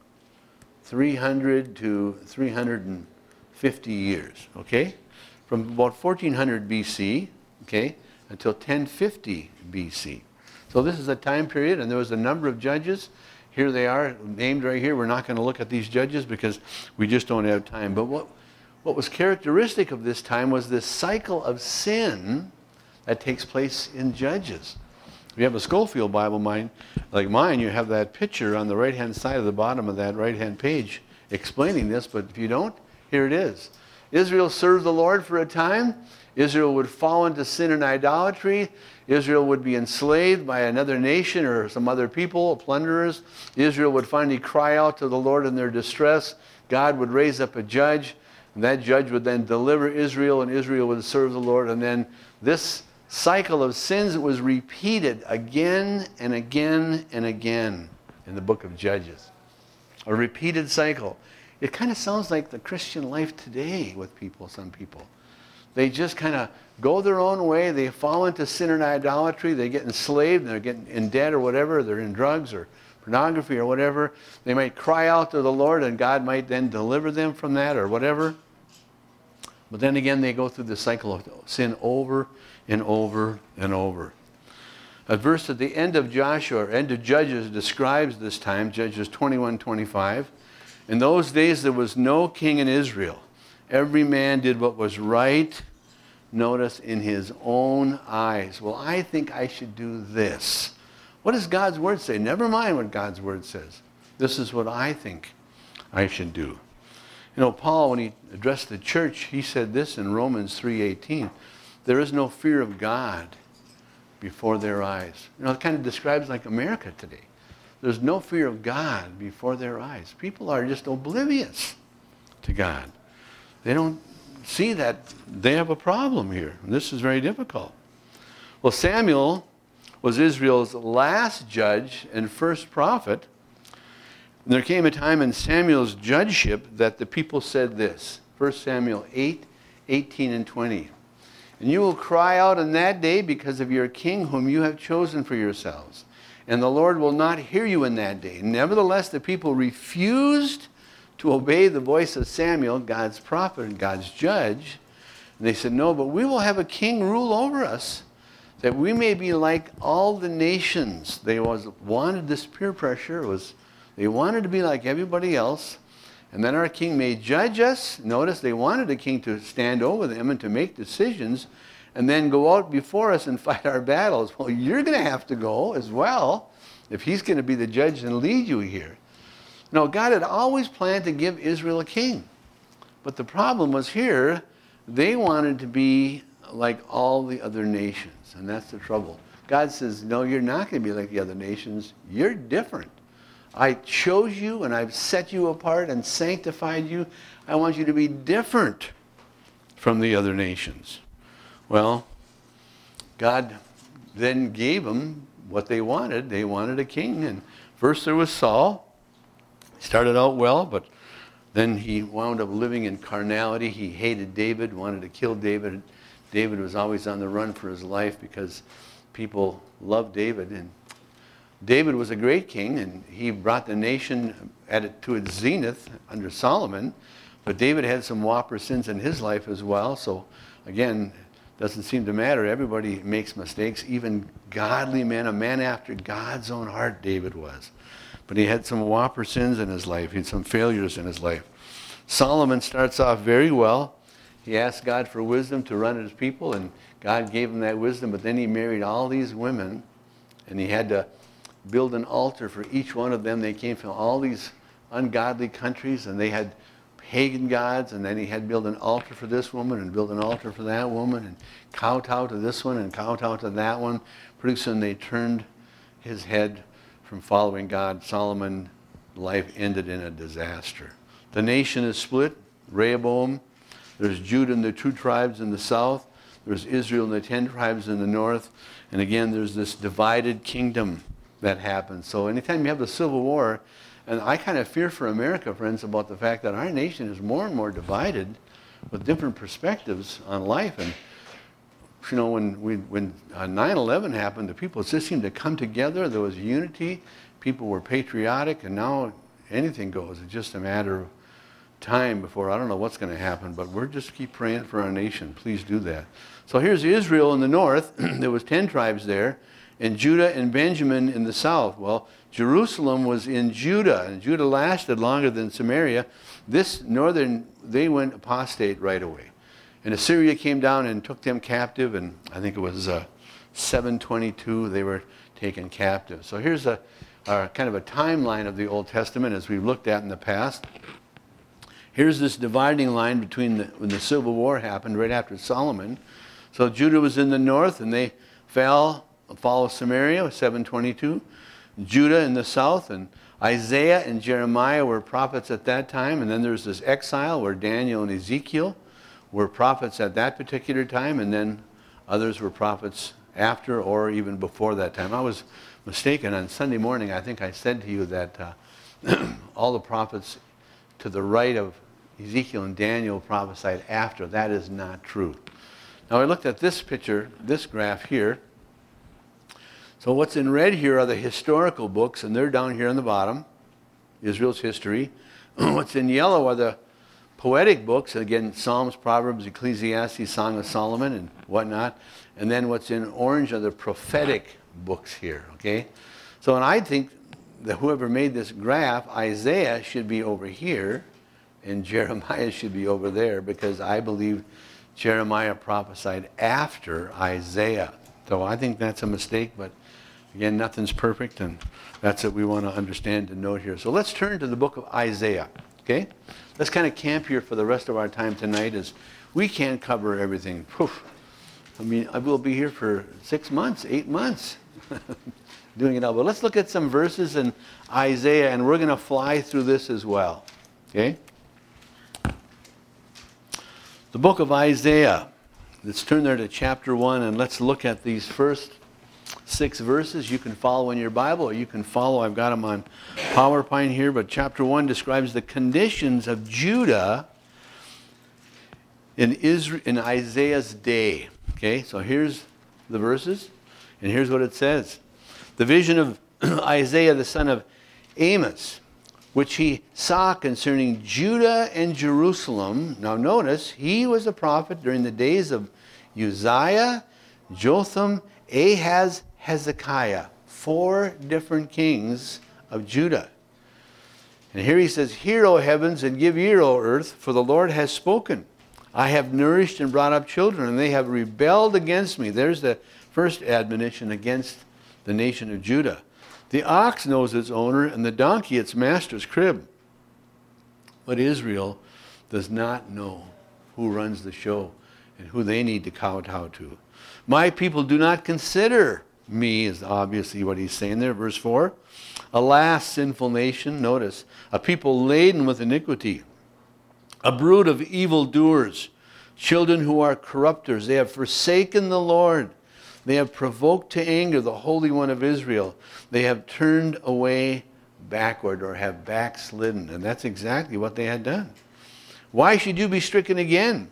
three hundred to three hundred fifty years, okay? From about fourteen hundred B C, okay, until ten fifty B C. So this is a time period, and there was a number of judges. Here they are, named right here. We're not going to look at these judges because we just don't have time. But what, what was characteristic of this time was this cycle of sin that takes place in Judges. If you have a Schofield Bible mine, like mine, you have that picture on the right-hand side of the bottom of that right-hand page explaining this. But if you don't, here it is. Israel served the Lord for a time. Israel would fall into sin and idolatry. Israel would be enslaved by another nation or some other people, plunderers. Israel would finally cry out to the Lord in their distress. God would raise up a judge, and that judge would then deliver Israel, and Israel would serve the Lord. And then this cycle of sins was repeated again and again and again in the book of Judges. A repeated cycle. It kind of sounds like the Christian life today with people, some people. They just kind of go their own way. They fall into sin and idolatry. They get enslaved, and they're getting in debt or whatever. They're in drugs or pornography or whatever. They might cry out to the Lord, and God might then deliver them from that or whatever. But then again, they go through the cycle of sin over and over and over. A verse at the end of Joshua, or end of Judges, describes this time, Judges twenty-one twenty-five. In those days there was no king in Israel. Every man did what was right, notice, in his own eyes. Well, I think I should do this. What does God's word say? Never mind what God's word says. This is what I think I should do. You know, Paul, when he addressed the church, he said this in Romans three eighteen. There is no fear of God before their eyes. You know, it kind of describes like America today. There's no fear of God before their eyes. People are just oblivious to God. They don't see that they have a problem here. And this is very difficult. Well, Samuel was Israel's last judge and first prophet. And there came a time in Samuel's judgeship that the people said this. First Samuel eight, eighteen and twenty. And you will cry out on that day because of your king whom you have chosen for yourselves. And the Lord will not hear you in that day. Nevertheless, the people refused to obey the voice of Samuel, God's prophet and God's judge. And they said, no, but we will have a king rule over us, that we may be like all the nations. They was, wanted this peer pressure. It was, they wanted to be like everybody else. And then our king may judge us. Notice they wanted a king to stand over them and to make decisions and then go out before us and fight our battles. Well, you're going to have to go as well if he's going to be the judge and lead you here. No, God had always planned to give Israel a king. But the problem was here, they wanted to be like all the other nations. And that's the trouble. God says, no, you're not going to be like the other nations. You're different. I chose you and I've set you apart and sanctified you. I want you to be different from the other nations. Well, God then gave them what they wanted. They wanted a king. And first there was Saul. He started out well, but then he wound up living in carnality. He hated David, wanted to kill David. David was always on the run for his life because people loved David. And David was a great king, and he brought the nation at it to its zenith under Solomon. But David had some whopper sins in his life as well. So again, doesn't seem to matter. Everybody makes mistakes. Even godly men, a man after God's own heart, David was. But he had some whopper sins in his life. He had some failures in his life. Solomon starts off very well. He asked God for wisdom to run his people, and God gave him that wisdom. But then he married all these women, and he had to build an altar for each one of them. They came from all these ungodly countries, and they had pagan gods, and then he had to build an altar for this woman and build an altar for that woman and kowtow to this one and kowtow to that one. Pretty soon they turned his head from following God. Solomon's life ended in a disaster. The nation is split. Rehoboam. There's Judah and the two tribes in the south. There's Israel and the ten tribes in the north. And again, there's this divided kingdom that happens. So anytime you have the Civil War, and I kind of fear for America, friends, about the fact that our nation is more and more divided with different perspectives on life. And you know, when we, when uh, nine eleven happened, the people just seemed to come together. There was unity. People were patriotic, and now anything goes. It's just a matter of time before, I don't know what's going to happen, but we're just keep praying for our nation. Please do that. So here's Israel in the north. There was ten tribes there. And Judah and Benjamin in the south. Well, Jerusalem was in Judah, and Judah lasted longer than Samaria. This northern, they went apostate right away. And Assyria came down and took them captive, and I think it was uh, seven twenty-two they were taken captive. So here's a, a kind of a timeline of the Old Testament as we've looked at in the past. Here's this dividing line between the, when the Civil War happened right after Solomon. So Judah was in the north, and they fell. The fall of Samaria was seven twenty-two. Judah in the south, and Isaiah and Jeremiah were prophets at that time. And then there's this exile where Daniel and Ezekiel were prophets at that particular time, and then others were prophets after or even before that time. I was mistaken. On Sunday morning, I think I said to you that uh, all the prophets to the right of Ezekiel and Daniel prophesied after. That is not true. Now I looked at this picture, this graph here. So what's in red here are the historical books, and they're down here on the bottom, Israel's history. What's in yellow are the poetic books, again, Psalms, Proverbs, Ecclesiastes, Song of Solomon, and whatnot. And then what's in orange are the prophetic books here, okay? So, and I think that whoever made this graph, Isaiah should be over here, and Jeremiah should be over there, because I believe Jeremiah prophesied after Isaiah. So I think that's a mistake, but again, nothing's perfect, and that's what we want to understand and note here. So let's turn to the book of Isaiah, okay? Let's kind of camp here for the rest of our time tonight, as we can't cover everything. Poof. I mean, I will be here for six months, eight months, doing it all. But let's look at some verses in Isaiah, and we're going to fly through this as well, okay? The book of Isaiah. Let's turn there to chapter one, and let's look at these first six verses. You can follow in your Bible, or you can follow, I've got them on PowerPoint here, but chapter one describes the conditions of Judah in Israel, in Isaiah's day. Okay, so here's the verses, and here's what it says. The vision of Isaiah the son of Amos, which he saw concerning Judah and Jerusalem. Now notice, he was a prophet during the days of Uzziah, Jotham, Ahaz, Hezekiah. Four different kings of Judah. And here he says, Hear, O heavens, and give ear, O earth, for the Lord has spoken. I have nourished and brought up children, and they have rebelled against me. There's the first admonition against the nation of Judah. The ox knows its owner, and the donkey its master's crib. But Israel does not know who runs the show and who they need to kowtow to. My people do not consider me, is obviously what he's saying there. Verse four. Alas, sinful nation, notice, a people laden with iniquity, a brood of evildoers, children who are corrupters. They have forsaken the Lord. They have provoked to anger the Holy One of Israel. They have turned away backward, or have backslidden. And that's exactly what they had done. Why should you be stricken again?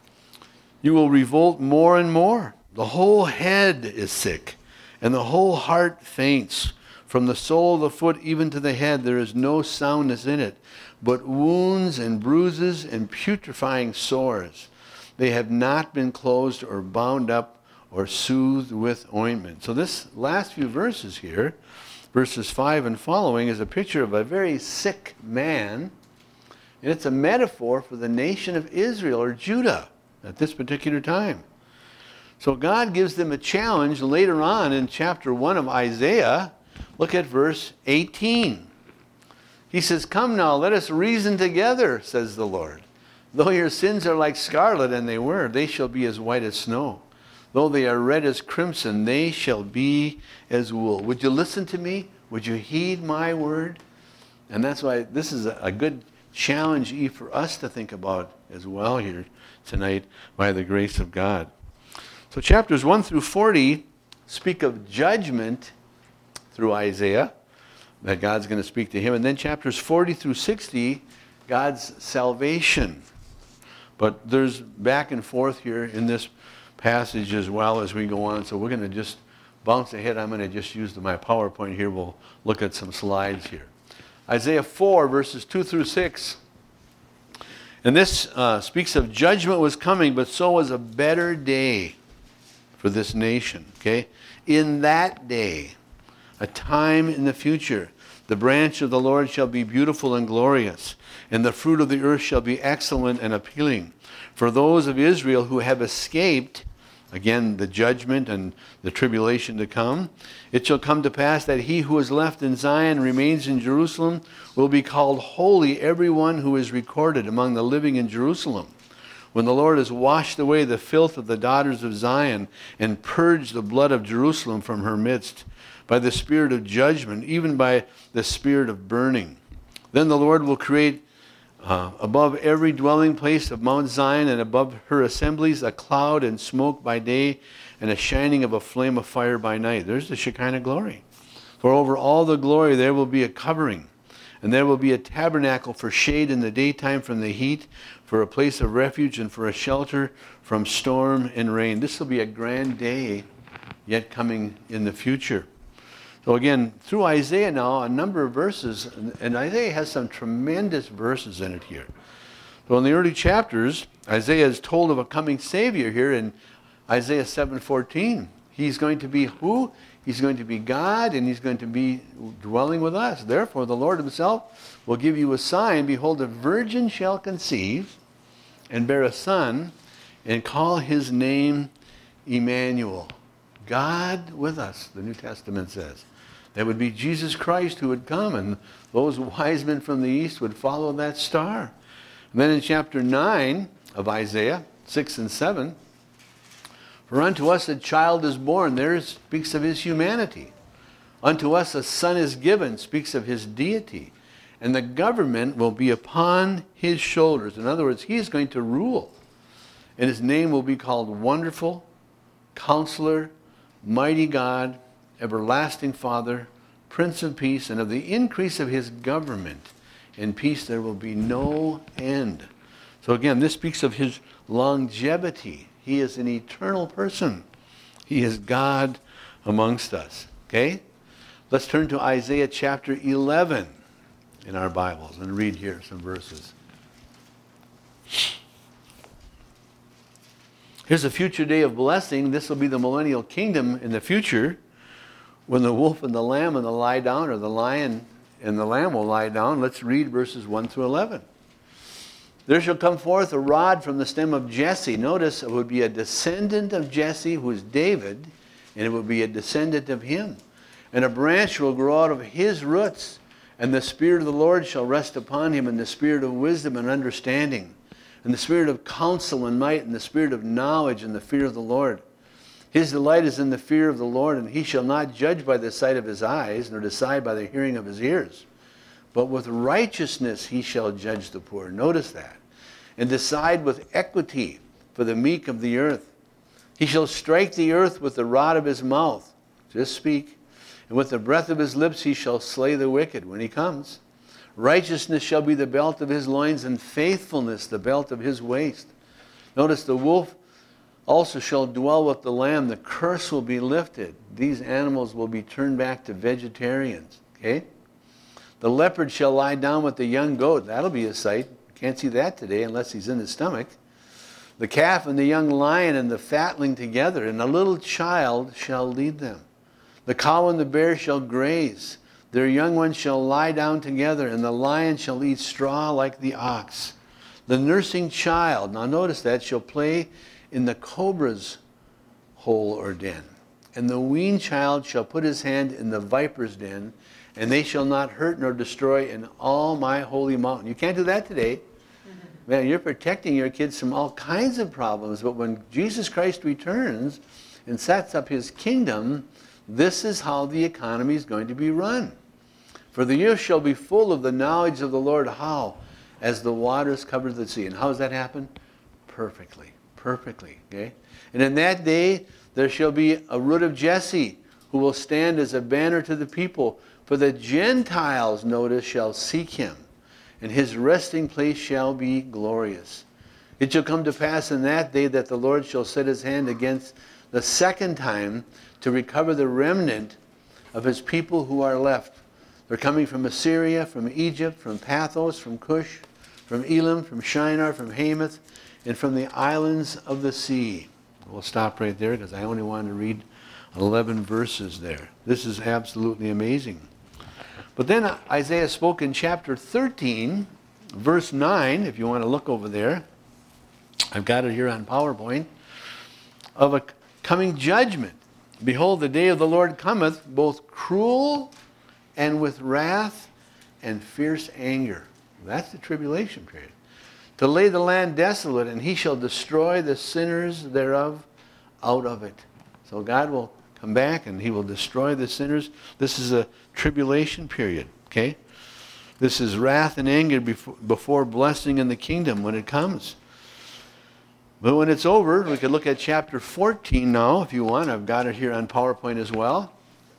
You will revolt more and more. The whole head is sick, and the whole heart faints. From the sole of the foot even to the head, there is no soundness in it, but wounds and bruises and putrefying sores. They have not been closed or bound up or soothed with ointment. So this last few verses here, verses five and following, is a picture of a very sick man. And it's a metaphor for the nation of Israel, or Judah, at this particular time. So God gives them a challenge later on in chapter one of Isaiah. Look at verse eighteen. He says, Come now, let us reason together, says the Lord. Though your sins are like scarlet, and they were, they shall be as white as snow. Though they are red as crimson, they shall be as wool. Would you listen to me? Would you heed my word? And that's why this is a good challenge for us to think about as well here tonight, by the grace of God. So chapters one through forty speak of judgment through Isaiah, that God's going to speak to him. And then chapters forty through sixty, God's salvation. But there's back and forth here in this passage as well as we go on. So we're going to just bounce ahead. I'm going to just use my PowerPoint here. We'll look at some slides here. Isaiah four, verses two through six. And this uh, speaks of judgment was coming, but so was a better day for this nation. Okay? In that day, a time in the future, the branch of the Lord shall be beautiful and glorious, and the fruit of the earth shall be excellent and appealing. For those of Israel who have escaped, again, the judgment and the tribulation to come, it shall come to pass that he who is left in Zion remains in Jerusalem will be called holy, everyone who is recorded among the living in Jerusalem. When the Lord has washed away the filth of the daughters of Zion and purged the blood of Jerusalem from her midst, by the spirit of judgment, even by the spirit of burning. Then the Lord will create uh, above every dwelling place of Mount Zion and above her assemblies a cloud and smoke by day and a shining of a flame of fire by night. There's the Shekinah glory. For over all the glory there will be a covering, and there will be a tabernacle for shade in the daytime from the heat, for a place of refuge and for a shelter from storm and rain. This will be a grand day yet coming in the future. So again, through Isaiah now, a number of verses, and Isaiah has some tremendous verses in it here. So in the early chapters, Isaiah is told of a coming Savior here in Isaiah seven fourteen. He's going to be who? He's going to be God, and he's going to be dwelling with us. Therefore, the Lord himself will give you a sign. Behold, a virgin shall conceive and bear a son, and call his name Emmanuel. God with us, the New Testament says. That would be Jesus Christ who would come, and those wise men from the east would follow that star. And then in chapter nine of Isaiah, six and seven, for unto us a child is born, there it speaks of his humanity. Unto us a son is given, speaks of his deity. And the government will be upon his shoulders. In other words, he is going to rule. And his name will be called Wonderful, Counselor, Mighty God, Everlasting Father, Prince of Peace, and of the increase of his government and peace there will be no end. So again, this speaks of his longevity. He is an eternal person. He is God amongst us. Okay? Let's turn to Isaiah chapter eleven in our Bibles and read here some verses. Here's a future day of blessing. This will be the millennial kingdom in the future when the wolf and the lamb and the lie down, or the lion and the lamb will lie down. Let's read verses one through eleven. There shall come forth a rod from the stem of Jesse. Notice it would be a descendant of Jesse, who is David, and it would be a descendant of him. And a branch will grow out of his roots, and the Spirit of the Lord shall rest upon him, and the Spirit of wisdom and understanding, and the Spirit of counsel and might, and the Spirit of knowledge and the fear of the Lord. His delight is in the fear of the Lord, and he shall not judge by the sight of his eyes, nor decide by the hearing of his ears. But with righteousness he shall judge the poor. Notice that. And decide with equity for the meek of the earth. He shall strike the earth with the rod of his mouth. Just speak. And with the breath of his lips he shall slay the wicked when he comes. Righteousness shall be the belt of his loins, and faithfulness the belt of his waist. Notice the wolf also shall dwell with the lamb. The curse will be lifted. These animals will be turned back to vegetarians. Okay? The leopard shall lie down with the young goat. That'll be a sight. Can't see that today unless he's in his stomach. The calf and the young lion and the fatling together, and a little child shall lead them. The cow and the bear shall graze. Their young ones shall lie down together, and the lion shall eat straw like the ox. The nursing child, now notice that, shall play in the cobra's hole or den. And the weaned child shall put his hand in the viper's den, and they shall not hurt nor destroy in all my holy mountain. You can't do that today. Man, you're protecting your kids from all kinds of problems, but when Jesus Christ returns and sets up his kingdom, this is how the economy is going to be run. For the earth shall be full of the knowledge of the Lord. How? As the waters cover the sea. And how does that happen? Perfectly. Perfectly. Okay? And in that day there shall be a root of Jesse, who will stand as a banner to the people. For the Gentiles, notice, shall seek him, and his resting place shall be glorious. It shall come to pass in that day that the Lord shall set his hand against the second time to recover the remnant of his people who are left. They're coming from Assyria, from Egypt, from Pathos, from Cush, from Elam, from Shinar, from Hamath, and from the islands of the sea. We'll stop right there because I only wanted to read eleven verses there. This is absolutely amazing. But then Isaiah spoke in chapter thirteen, verse nine, if you want to look over there. I've got it here on PowerPoint. Of a coming judgment. Behold, the day of the Lord cometh, both cruel and with wrath and fierce anger. That's the tribulation period. To lay the land desolate, and he shall destroy the sinners thereof out of it. So God will come back and he will destroy the sinners. This is a tribulation period, okay? This is wrath and anger before, before blessing in the kingdom when it comes. But when it's over, we could look at chapter fourteen now, if you want. I've got it here on PowerPoint as well.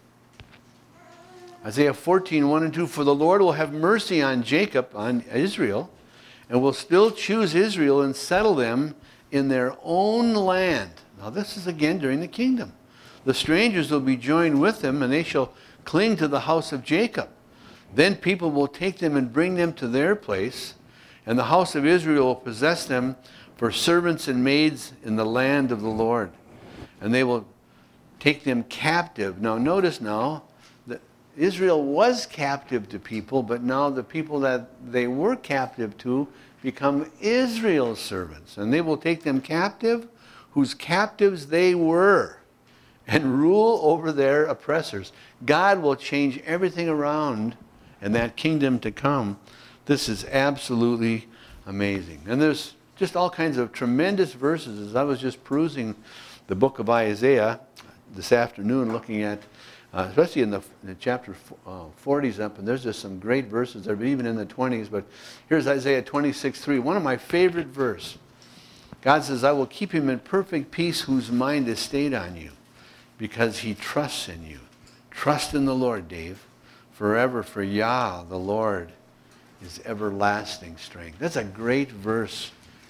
Isaiah fourteen, one and two. For the Lord will have mercy on Jacob, on Israel, and will still choose Israel and settle them in their own land. Now this is again during the kingdom. The strangers will be joined with them, and they shall cling to the house of Jacob. Then people will take them and bring them to their place, and the house of Israel will possess them for servants and maids in the land of the Lord. And they will take them captive. Now notice now, that Israel was captive to people, but now the people that they were captive to become Israel's servants. And they will take them captive, whose captives they were, and rule over their oppressors. God will change everything around in that kingdom to come. This is absolutely amazing. And there's just all kinds of tremendous verses. As I was just perusing the book of Isaiah this afternoon, looking at, uh, especially in the, in the chapter uh, forties up, and there's just some great verses there, even in the twenties. But here's Isaiah twenty-six three, one of my favorite verse. God says, I will keep him in perfect peace whose mind is stayed on you, because he trusts in you. Trust in the Lord, Dave, forever, for Yah, the Lord, is everlasting strength. That's a great verse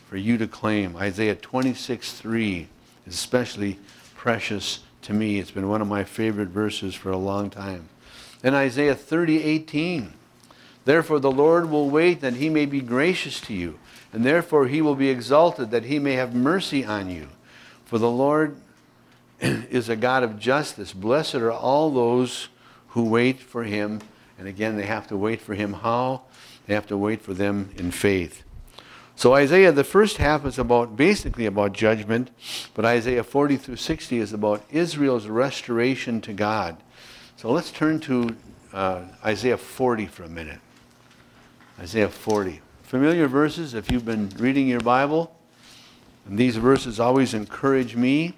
for you to claim. Isaiah twenty-six three is especially precious to me. It's been one of my favorite verses for a long time. Then Isaiah thirty eighteen. Therefore the Lord will wait that he may be gracious to you, and therefore he will be exalted that he may have mercy on you. For the Lord is a God of justice. Blessed are all those who wait for him. And again, they have to wait for him. How? They have to wait for them in faith. So Isaiah, the first half is about basically about judgment, but Isaiah forty through sixty is about Israel's restoration to God. So let's turn to uh, Isaiah forty for a minute. Isaiah forty. Familiar verses if you've been reading your Bible. And these verses always encourage me.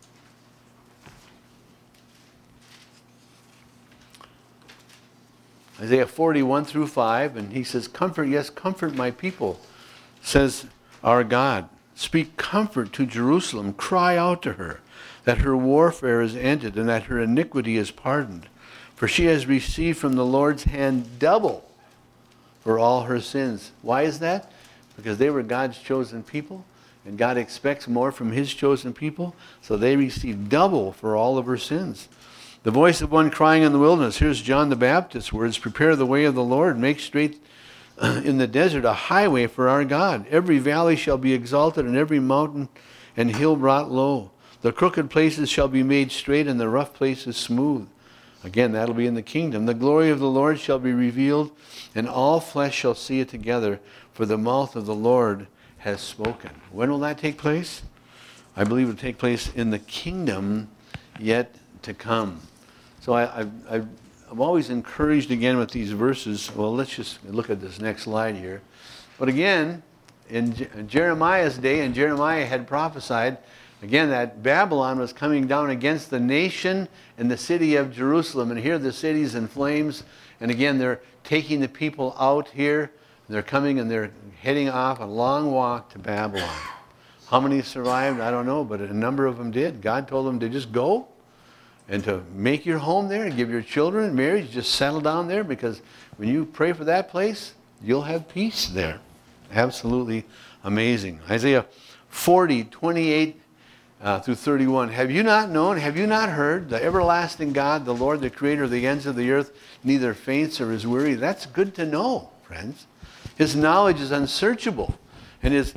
Isaiah forty, one through five, and he says, comfort, yes, comfort my people, says our God. Speak comfort to Jerusalem. Cry out to her that her warfare is ended and that her iniquity is pardoned. For she has received from the Lord's hand double for all her sins. Why is that? Because they were God's chosen people, and God expects more from his chosen people, so they received double for all of her sins. The voice of one crying in the wilderness. Here's John the Baptist's words. Prepare the way of the Lord. Make straight in the desert a highway for our God. Every valley shall be exalted, and every mountain and hill brought low. The crooked places shall be made straight, and the rough places smooth. Again, that'll be in the kingdom. The glory of the Lord shall be revealed, and all flesh shall see it together, for the mouth of the Lord has spoken. When will that take place? I believe it will take place in the kingdom yet to come. So I, I, I, I'm always encouraged again with these verses. Well, let's just look at this next slide here. But again, in Je- Jeremiah's day, and Jeremiah had prophesied, again, that Babylon was coming down against the nation and the city of Jerusalem. And here the city's in flames. And again, they're taking the people out here. They're coming and they're heading off a long walk to Babylon. How many survived? I don't know, but a number of them did. God told them to just go and to make your home there and give your children marriage, just settle down there, because when you pray for that place, you'll have peace there. Absolutely amazing. Isaiah forty, twenty-eight uh, through thirty-one. Have you not known, have you not heard, the everlasting God, the Lord, the creator of the ends of the earth, neither faints or is weary? That's good to know, friends. His knowledge is unsearchable, and his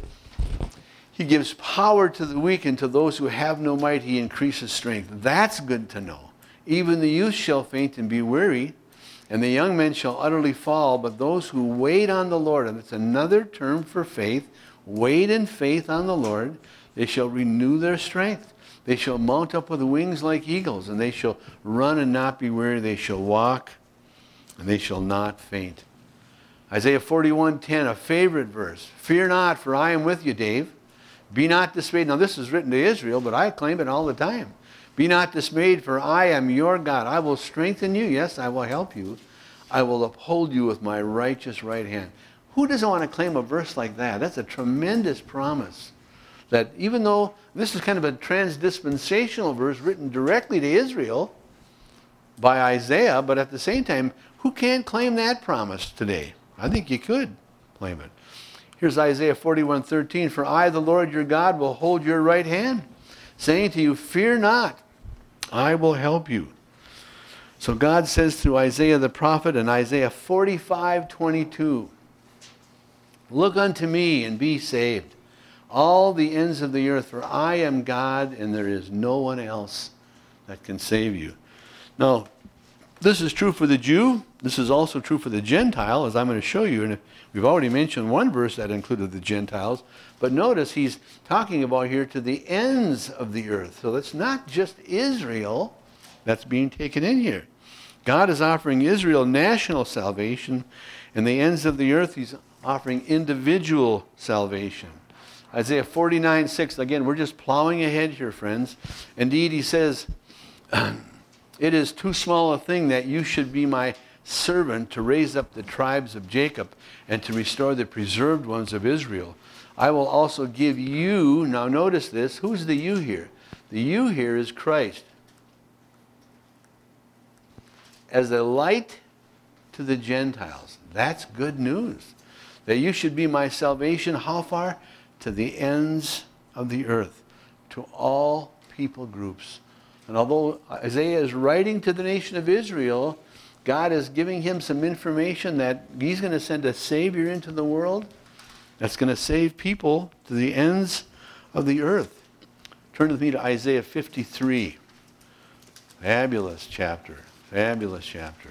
He gives power to the weak, and to those who have no might he increases strength. That's good to know. Even the youth shall faint and be weary, and the young men shall utterly fall, but those who wait on the Lord, and it's another term for faith, wait in faith on the Lord, they shall renew their strength. They shall mount up with wings like eagles, and they shall run and not be weary. They shall walk, and they shall not faint. Isaiah forty-one ten, a favorite verse. Fear not, for I am with you, Dave. Be not dismayed. Now this is written to Israel, but I claim it all the time. Be not dismayed, for I am your God. I will strengthen you. Yes, I will help you. I will uphold you with my righteous right hand. Who doesn't want to claim a verse like that? That's a tremendous promise. That even though this is kind of a transdispensational verse written directly to Israel by Isaiah, but at the same time, who can't claim that promise today? I think you could claim it. Here's Isaiah forty-one thirteen. For I, the Lord your God, will hold your right hand, saying to you, fear not, I will help you. So God says through Isaiah the prophet in Isaiah forty-five twenty-two, look unto me and be saved, all the ends of the earth, for I am God and there is no one else that can save you. Now, this is true for the Jew. This is also true for the Gentile, as I'm going to show you. And we've already mentioned one verse that included the Gentiles. But notice he's talking about here to the ends of the earth. So it's not just Israel that's being taken in here. God is offering Israel national salvation, and the ends of the earth he's offering individual salvation. Isaiah forty-nine six, again, we're just plowing ahead here, friends. Indeed, he says, it is too small a thing that you should be my servant to raise up the tribes of Jacob and to restore the preserved ones of Israel. I will also give you, now notice this, who's the you here? The you here is Christ. As a light to the Gentiles. That's good news. That you should be my salvation, how far? to the ends of the earth, to all people groups. And although Isaiah is writing to the nation of Israel, God is giving him some information that he's going to send a Savior into the world that's going to save people to the ends of the earth. Turn with me to Isaiah fifty-three. Fabulous chapter. Fabulous chapter.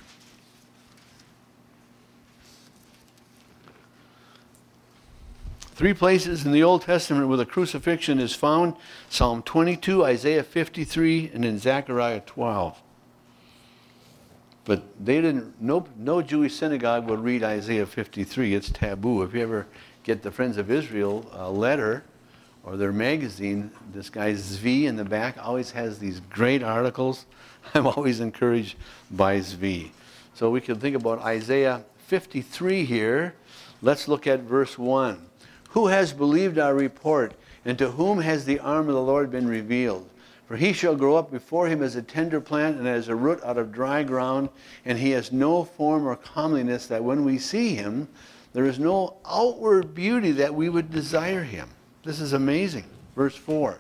Three places in the Old Testament where the crucifixion is found: Psalm twenty-two, Isaiah fifty-three, and in Zechariah twelve. But they didn't. No, no Jewish synagogue would read Isaiah fifty-three. It's taboo. If you ever get the Friends of Israel a letter or their magazine, this guy Zvi in the back always has these great articles. I'm always encouraged by Zvi. So we can think about Isaiah fifty-three here. Let's look at verse one. Who has believed our report, and to whom has the arm of the Lord been revealed? For he shall grow up before him as a tender plant and as a root out of dry ground, and he has no form or comeliness, that when we see him, there is no outward beauty that we would desire him. This is amazing. Verse four.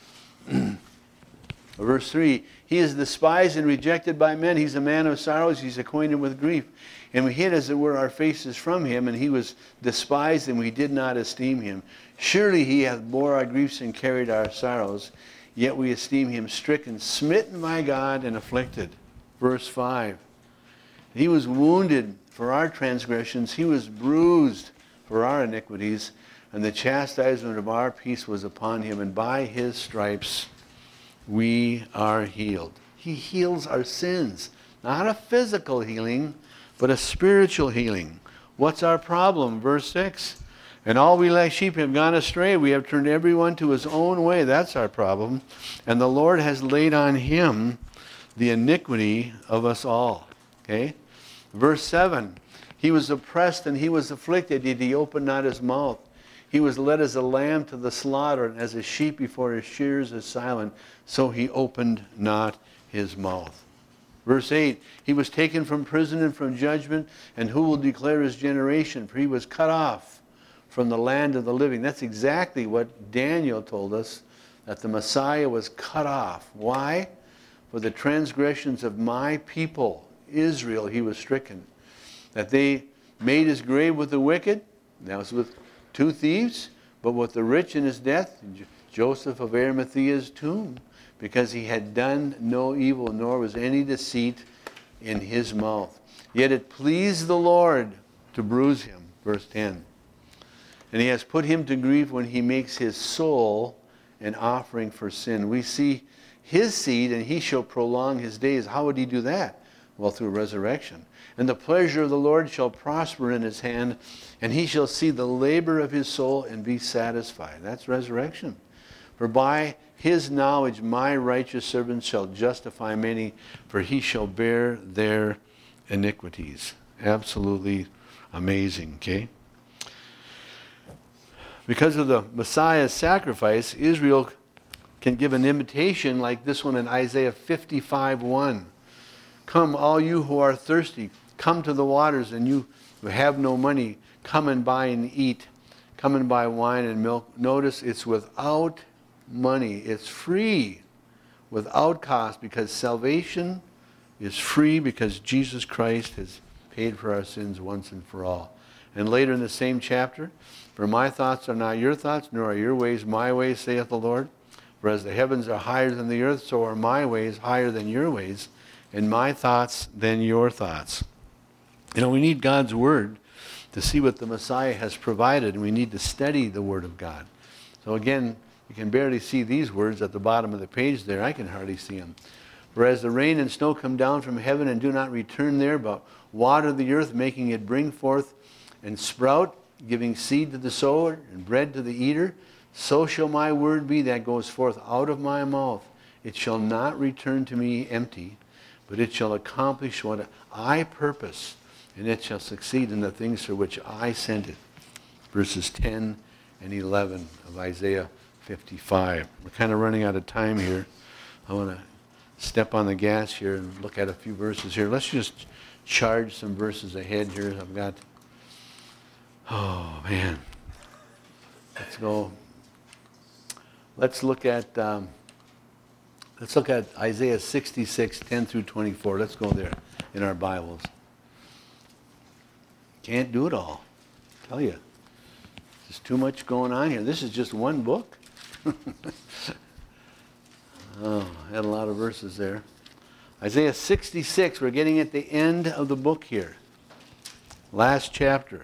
Verse three. He is despised and rejected by men. He's a man of sorrows. He's acquainted with grief. And we hid, as it were, our faces from him, and he was despised, and we did not esteem him. Surely he hath bore our griefs and carried our sorrows, yet we esteem him stricken, smitten by God, and afflicted. Verse five. He was wounded for our transgressions. He was bruised for our iniquities, and the chastisement of our peace was upon him, and by his stripes we are healed. He heals our sins. Not a physical healing, but a spiritual healing. What's our problem? Verse six. And all we like sheep have gone astray. We have turned everyone to his own way. That's our problem. And the Lord has laid on him the iniquity of us all. Okay? Verse seven. He was oppressed and he was afflicted, yet he opened not his mouth. He was led as a lamb to the slaughter, and as a sheep before his shearers is silent, so he opened not his mouth. Verse eight, he was taken from prison and from judgment, and who will declare his generation? For he was cut off from the land of the living. That's exactly what Daniel told us, that the Messiah was cut off. Why? For the transgressions of my people, Israel, he was stricken. That they made his grave with the wicked, that was with two thieves, but with the rich in his death, Joseph of Arimathea's tomb, because he had done no evil, nor was any deceit in his mouth. Yet it pleased the Lord to bruise him. Verse ten. And he has put him to grief when he makes his soul an offering for sin. We see his seed, and he shall prolong his days. How would he do that? Well, through resurrection. And the pleasure of the Lord shall prosper in his hand, and he shall see the labor of his soul and be satisfied. That's resurrection. For by his knowledge my righteous servant shall justify many, for he shall bear their iniquities. Absolutely amazing, okay? Because of the Messiah's sacrifice, Israel can give an invitation like this one in Isaiah fifty-five one. Come, all you who are thirsty, come to the waters, and you who have no money, come and buy and eat. Come and buy wine and milk. Notice it's without money. It's free, without cost, because salvation is free because Jesus Christ has paid for our sins once and for all. And later in the same chapter, for my thoughts are not your thoughts, nor are your ways my ways, saith the Lord. For as the heavens are higher than the earth, so are my ways higher than your ways, and my thoughts than your thoughts. You know, we need God's Word to see what the Messiah has provided, and we need to study the Word of God. So again, you can barely see these words at the bottom of the page there. I can hardly see them. For as the rain and snow come down from heaven and do not return there, but water the earth, making it bring forth and sprout, giving seed to the sower and bread to the eater, so shall my word be that goes forth out of my mouth. It shall not return to me empty, but it shall accomplish what I purpose, and it shall succeed in the things for which I sent it. Verses ten and eleven of Isaiah fifty-five. We're kind of running out of time here. I want to step on the gas here and look at a few verses here. Let's just charge some verses ahead here. I've got, oh man. Let's go let's look at um, let's look at Isaiah sixty-six, ten through twenty-four. Let's go there in our Bibles. Can't do it all. I tell you, there's too much going on here. This is just one book. Oh, I had a lot of verses there. Isaiah sixty-six, we're getting at the end of the book here. Last chapter.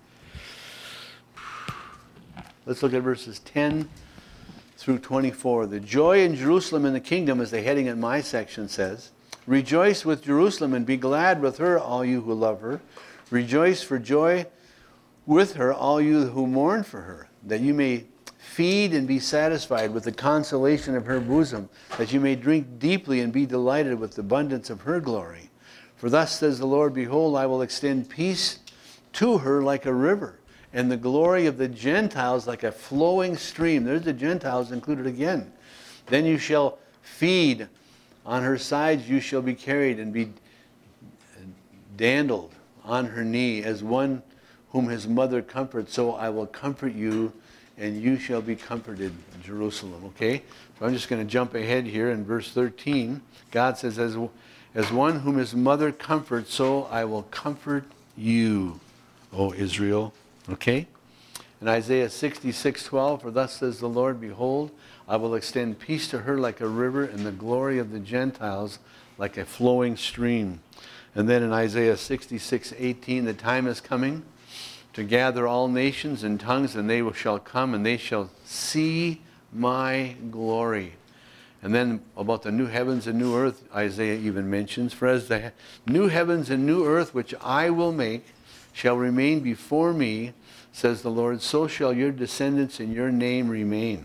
Let's look at verses ten through twenty-four. The joy in Jerusalem in the kingdom, as the heading in my section says. Rejoice with Jerusalem and be glad with her, all you who love her. Rejoice for joy with her, all you who mourn for her, that you may feed and be satisfied with the consolation of her bosom, that you may drink deeply and be delighted with the abundance of her glory. For thus says the Lord, behold, I will extend peace to her like a river, and the glory of the Gentiles like a flowing stream. There's the Gentiles included again. Then you shall feed on her sides, you shall be carried and be dandled on her knee, as one whom his mother comforts, so I will comfort you, and you shall be comforted, Jerusalem. Okay? So I'm just going to jump ahead here in verse thirteen. God says, as, as one whom his mother comforts, so I will comfort you, O Israel. Okay? In Isaiah sixty-six, twelve, for thus says the Lord, behold, I will extend peace to her like a river, and the glory of the Gentiles like a flowing stream. And then in Isaiah sixty-six, eighteen, the time is coming to gather all nations and tongues, and they shall come, and they shall see my glory. And then about the new heavens and new earth, Isaiah even mentions, for as the new heavens and new earth which I will make shall remain before me, says the Lord, so shall your descendants in your name remain.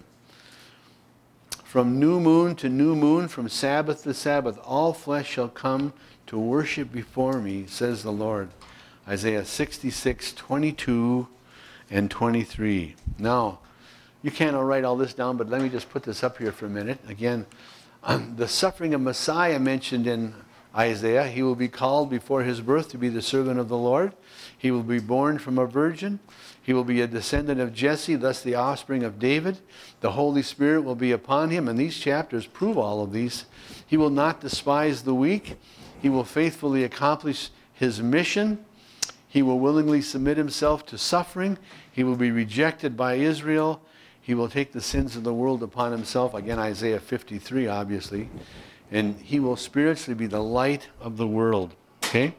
From new moon to new moon, from Sabbath to Sabbath, all flesh shall come to worship before me, says the Lord. Isaiah sixty-six, twenty-two and twenty-three. Now, you can't all write all this down, but let me just put this up here for a minute. Again, um, the suffering of Messiah mentioned in Isaiah. He will be called before his birth to be the servant of the Lord. He will be born from a virgin. He will be a descendant of Jesse, thus the offspring of David. The Holy Spirit will be upon him, and these chapters prove all of these. He will not despise the weak. He will faithfully accomplish his mission. He will willingly submit himself to suffering. He will be rejected by Israel. He will take the sins of the world upon himself. Again, Isaiah fifty-three, obviously. And he will spiritually be the light of the world. Okay?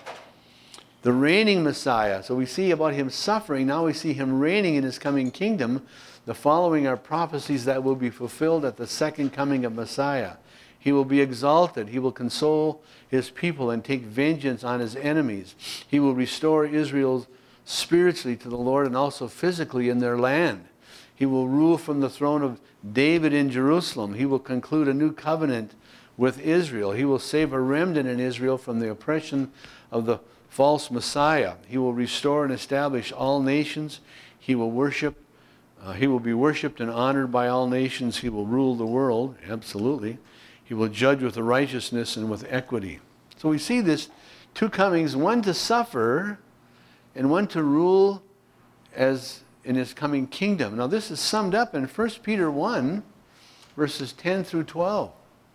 The reigning Messiah. So we see about him suffering. Now we see him reigning in his coming kingdom. The following are prophecies that will be fulfilled at the second coming of Messiah. He will be exalted. He will console his people and take vengeance on his enemies. He will restore Israel spiritually to the Lord and also physically in their land. He will rule from the throne of David in Jerusalem. He will conclude a new covenant with Israel. He will save a remnant in Israel from the oppression of the false Messiah. He will restore and establish all nations. He will worship. Uh, he will be worshipped and honored by all nations. He will rule the world. Absolutely. He will judge with righteousness and with equity. So we see this two comings, one to suffer and one to rule as in his coming kingdom. Now this is summed up in First Peter one, verses ten through twelve.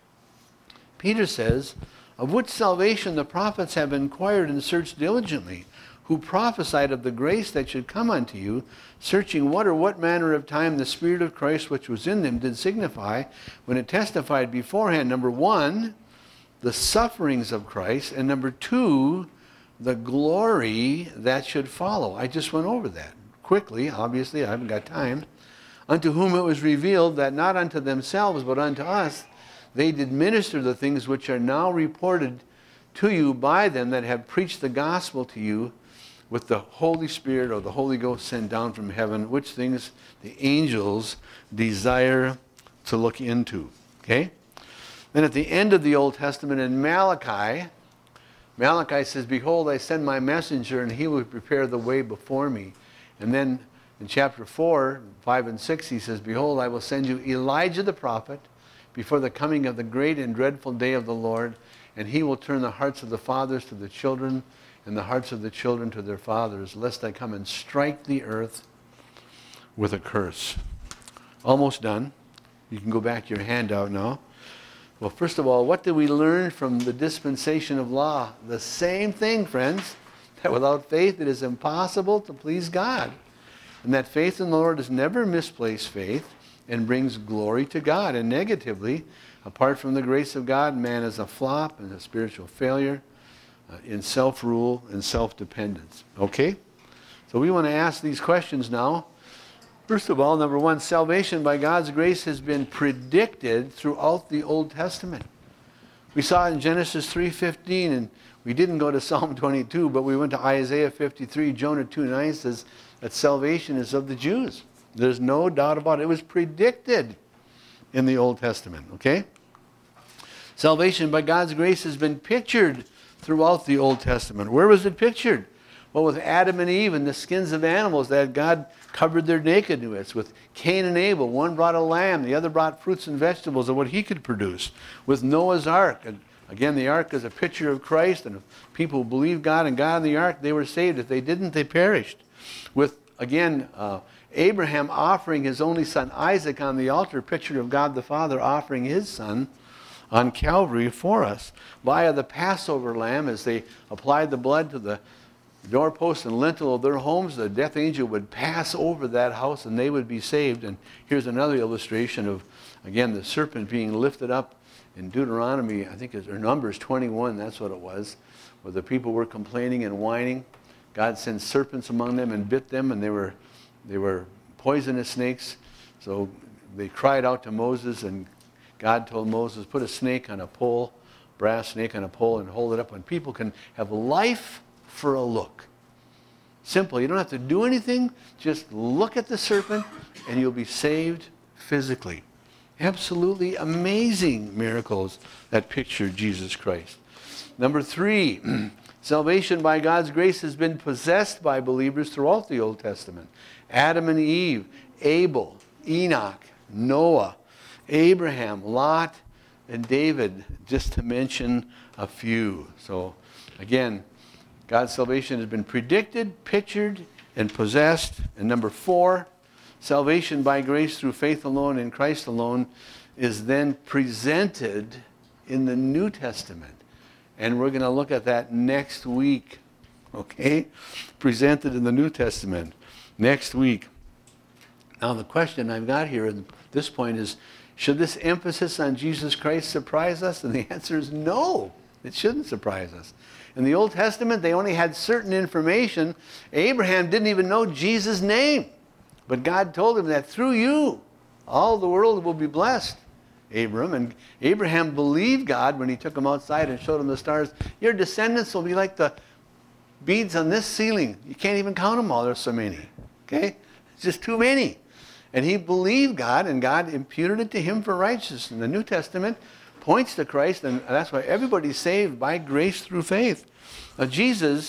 Peter says, of which salvation the prophets have inquired and searched diligently, who prophesied of the grace that should come unto you, searching what or what manner of time the Spirit of Christ which was in them did signify, when it testified beforehand, number one, the sufferings of Christ, and number two, the glory that should follow. I just went over that quickly. Obviously, I haven't got time. Unto whom it was revealed that not unto themselves, but unto us, they did minister the things which are now reported to you by them that have preached the gospel to you, with the Holy Spirit or the Holy Ghost sent down from heaven, which things the angels desire to look into. Okay? Then at the end of the Old Testament in Malachi, Malachi says, behold, I send my messenger, and he will prepare the way before me. And then in chapter four, five and six, he says, behold, I will send you Elijah the prophet before the coming of the great and dreadful day of the Lord, and he will turn the hearts of the fathers to the children, and the hearts of the children to their fathers, lest I come and strike the earth with a curse. Almost done. You can go back to your handout now. Well, first of all, what did we learn from the dispensation of law? The same thing, friends, that without faith it is impossible to please God. And that faith in the Lord is never misplaced faith and brings glory to God. And negatively, apart from the grace of God, man is a flop and a spiritual failure uh, in self-rule and self-dependence. Okay? So we want to ask these questions now. First of all, number one, salvation by God's grace has been predicted throughout the Old Testament. We saw it in Genesis three fifteen, and we didn't go to Psalm twenty-two, but we went to Isaiah fifty-three. Jonah two nine says that salvation is of the Jews. There's no doubt about it. It was predicted in the Old Testament, okay? Salvation by God's grace has been pictured throughout the Old Testament. Where was it pictured? Well, with Adam and Eve and the skins of animals that God covered their nakedness. With Cain and Abel, one brought a lamb, the other brought fruits and vegetables of what he could produce. With Noah's Ark, and again, the ark is a picture of Christ, and if people who believed God and got in the ark, they were saved. If they didn't, they perished. With, again, uh, Abraham offering his only son Isaac on the altar, a picture of God the Father offering his son on Calvary for us. Via the Passover lamb, as they applied the blood to the doorpost and lintel of their homes, the death angel would pass over that house and they would be saved. And here's another illustration of, again, the serpent being lifted up in Deuteronomy, I think it's, or Numbers twenty-one, that's what it was, where the people were complaining and whining. God sent serpents among them and bit them, and they were, they were poisonous snakes. So they cried out to Moses, and God told Moses, put a snake on a pole, brass snake on a pole, and hold it up when people can have life for a look. Simple. You don't have to do anything. Just look at the serpent and you'll be saved physically. Absolutely amazing miracles that picture Jesus Christ. Number three, salvation by God's grace has been possessed by believers throughout the Old Testament. Adam and Eve, Abel, Enoch, Noah, Abraham, Lot, and David, just to mention a few. So again, God's salvation has been predicted, pictured, and possessed. And number four, salvation by grace through faith alone in Christ alone is then presented in the New Testament. And we're going to look at that next week. Okay? Presented in the New Testament next week. Now the question I've got here at this point is, should this emphasis on Jesus Christ surprise us? And the answer is no. It shouldn't surprise us. In the Old Testament, they only had certain information. Abraham didn't even know Jesus' name. But God told him that through you, all the world will be blessed, Abram. And Abraham believed God when he took him outside and showed him the stars. Your descendants will be like the beads on this ceiling. You can't even count them all. There's so many. Okay? It's just too many. And he believed God, and God imputed it to him for righteousness. In the New Testament, points to Christ, and that's why everybody's saved by grace through faith. Now, Jesus,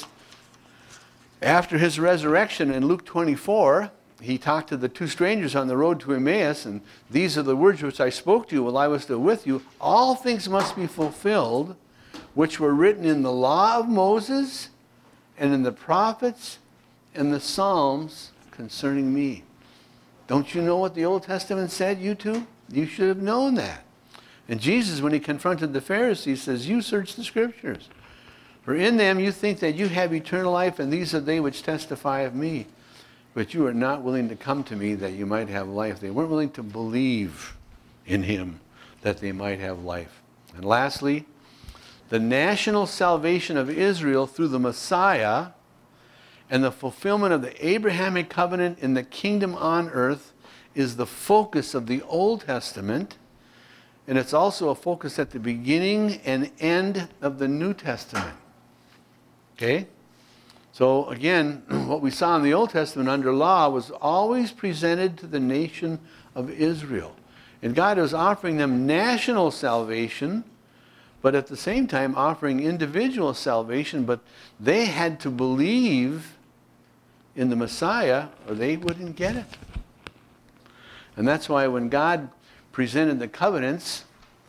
after his resurrection in Luke twenty-four, he talked to the two strangers on the road to Emmaus, and these are the words which I spoke to you while I was still with you. All things must be fulfilled, which were written in the law of Moses and in the prophets and the Psalms concerning me. Don't you know what the Old Testament said, you two? You should have known that. And Jesus, when he confronted the Pharisees, says, you search the Scriptures. For in them you think that you have eternal life, and these are they which testify of me. But you are not willing to come to me that you might have life. They weren't willing to believe in him that they might have life. And lastly, the national salvation of Israel through the Messiah and the fulfillment of the Abrahamic covenant in the kingdom on earth is the focus of the Old Testament. And it's also a focus at the beginning and end of the New Testament. Okay? So again, what we saw in the Old Testament under law was always presented to the nation of Israel. And God was offering them national salvation, but at the same time offering individual salvation, but they had to believe in the Messiah or they wouldn't get it. And that's why when God presented the covenants,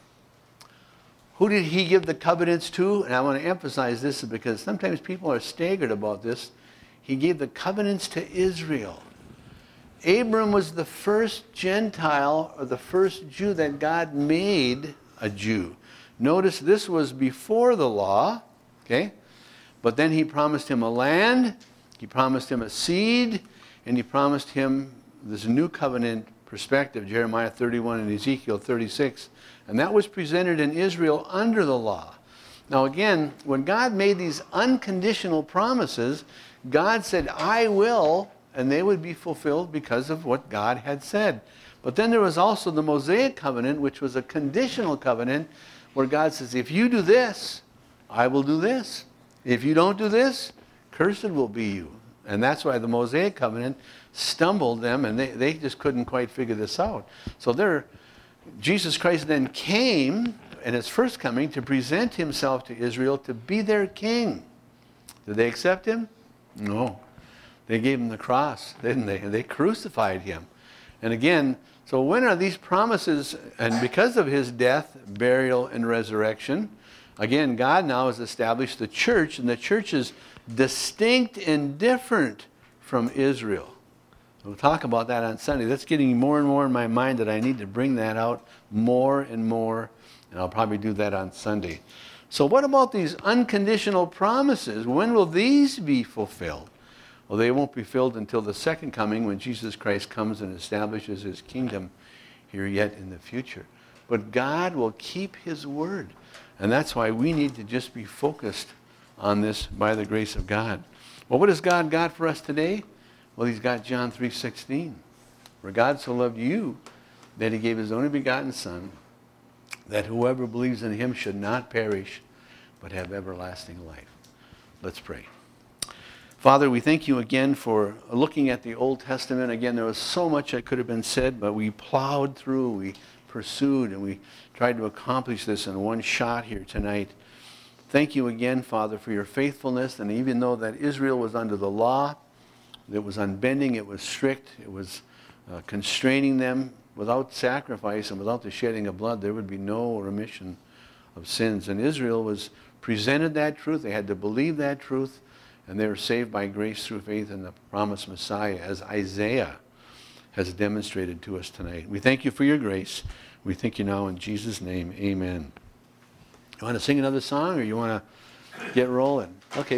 who did he give the covenants to? And I want to emphasize this because sometimes people are staggered about this. He gave the covenants to Israel. Abram was the first Gentile or the first Jew that God made a Jew. Notice this was before the law, okay? But then he promised him a land, he promised him a seed, and he promised him this new covenant perspective, Jeremiah thirty-one and Ezekiel thirty-six. And that was presented in Israel under the law. Now again, when God made these unconditional promises, God said, I will, and they would be fulfilled because of what God had said. But then there was also the Mosaic covenant, which was a conditional covenant, where God says, if you do this, I will do this. If you don't do this, cursed will be you. And that's why the Mosaic covenant stumbled them, and they, they just couldn't quite figure this out. So there, Jesus Christ then came in his first coming to present himself to Israel to be their king. Did they accept him? No. They gave him the cross, didn't they? And they crucified him. And again, so when are these promises, and because of his death, burial, and resurrection, again, God now has established the church, and the church is distinct and different from Israel. We'll talk about that on Sunday. That's getting more and more in my mind that I need to bring that out more and more, and I'll probably do that on Sunday. So what about these unconditional promises? When will these be fulfilled? Well, they won't be filled until the second coming, when Jesus Christ comes and establishes his kingdom here yet in the future. But God will keep his word. And that's why we need to just be focused on this by the grace of God. Well, what has God got for us today? Well, he's got John three sixteen. For God so loved you that he gave his only begotten Son, that whoever believes in him should not perish, but have everlasting life. Let's pray. Father, we thank you again for looking at the Old Testament. Again, there was so much that could have been said, but we plowed through, we pursued, and we tried to accomplish this in one shot here tonight. Thank you again, Father, for your faithfulness. And even though that Israel was under the law, it was unbending, it was strict, it was uh, constraining them, without sacrifice and without the shedding of blood, there would be no remission of sins. And Israel was presented that truth. They had to believe that truth. And they were saved by grace through faith in the promised Messiah, as Isaiah has demonstrated to us tonight. We thank you for your grace. We thank you now in Jesus' name. Amen. You want to sing another song, or you want to get rolling? Okay.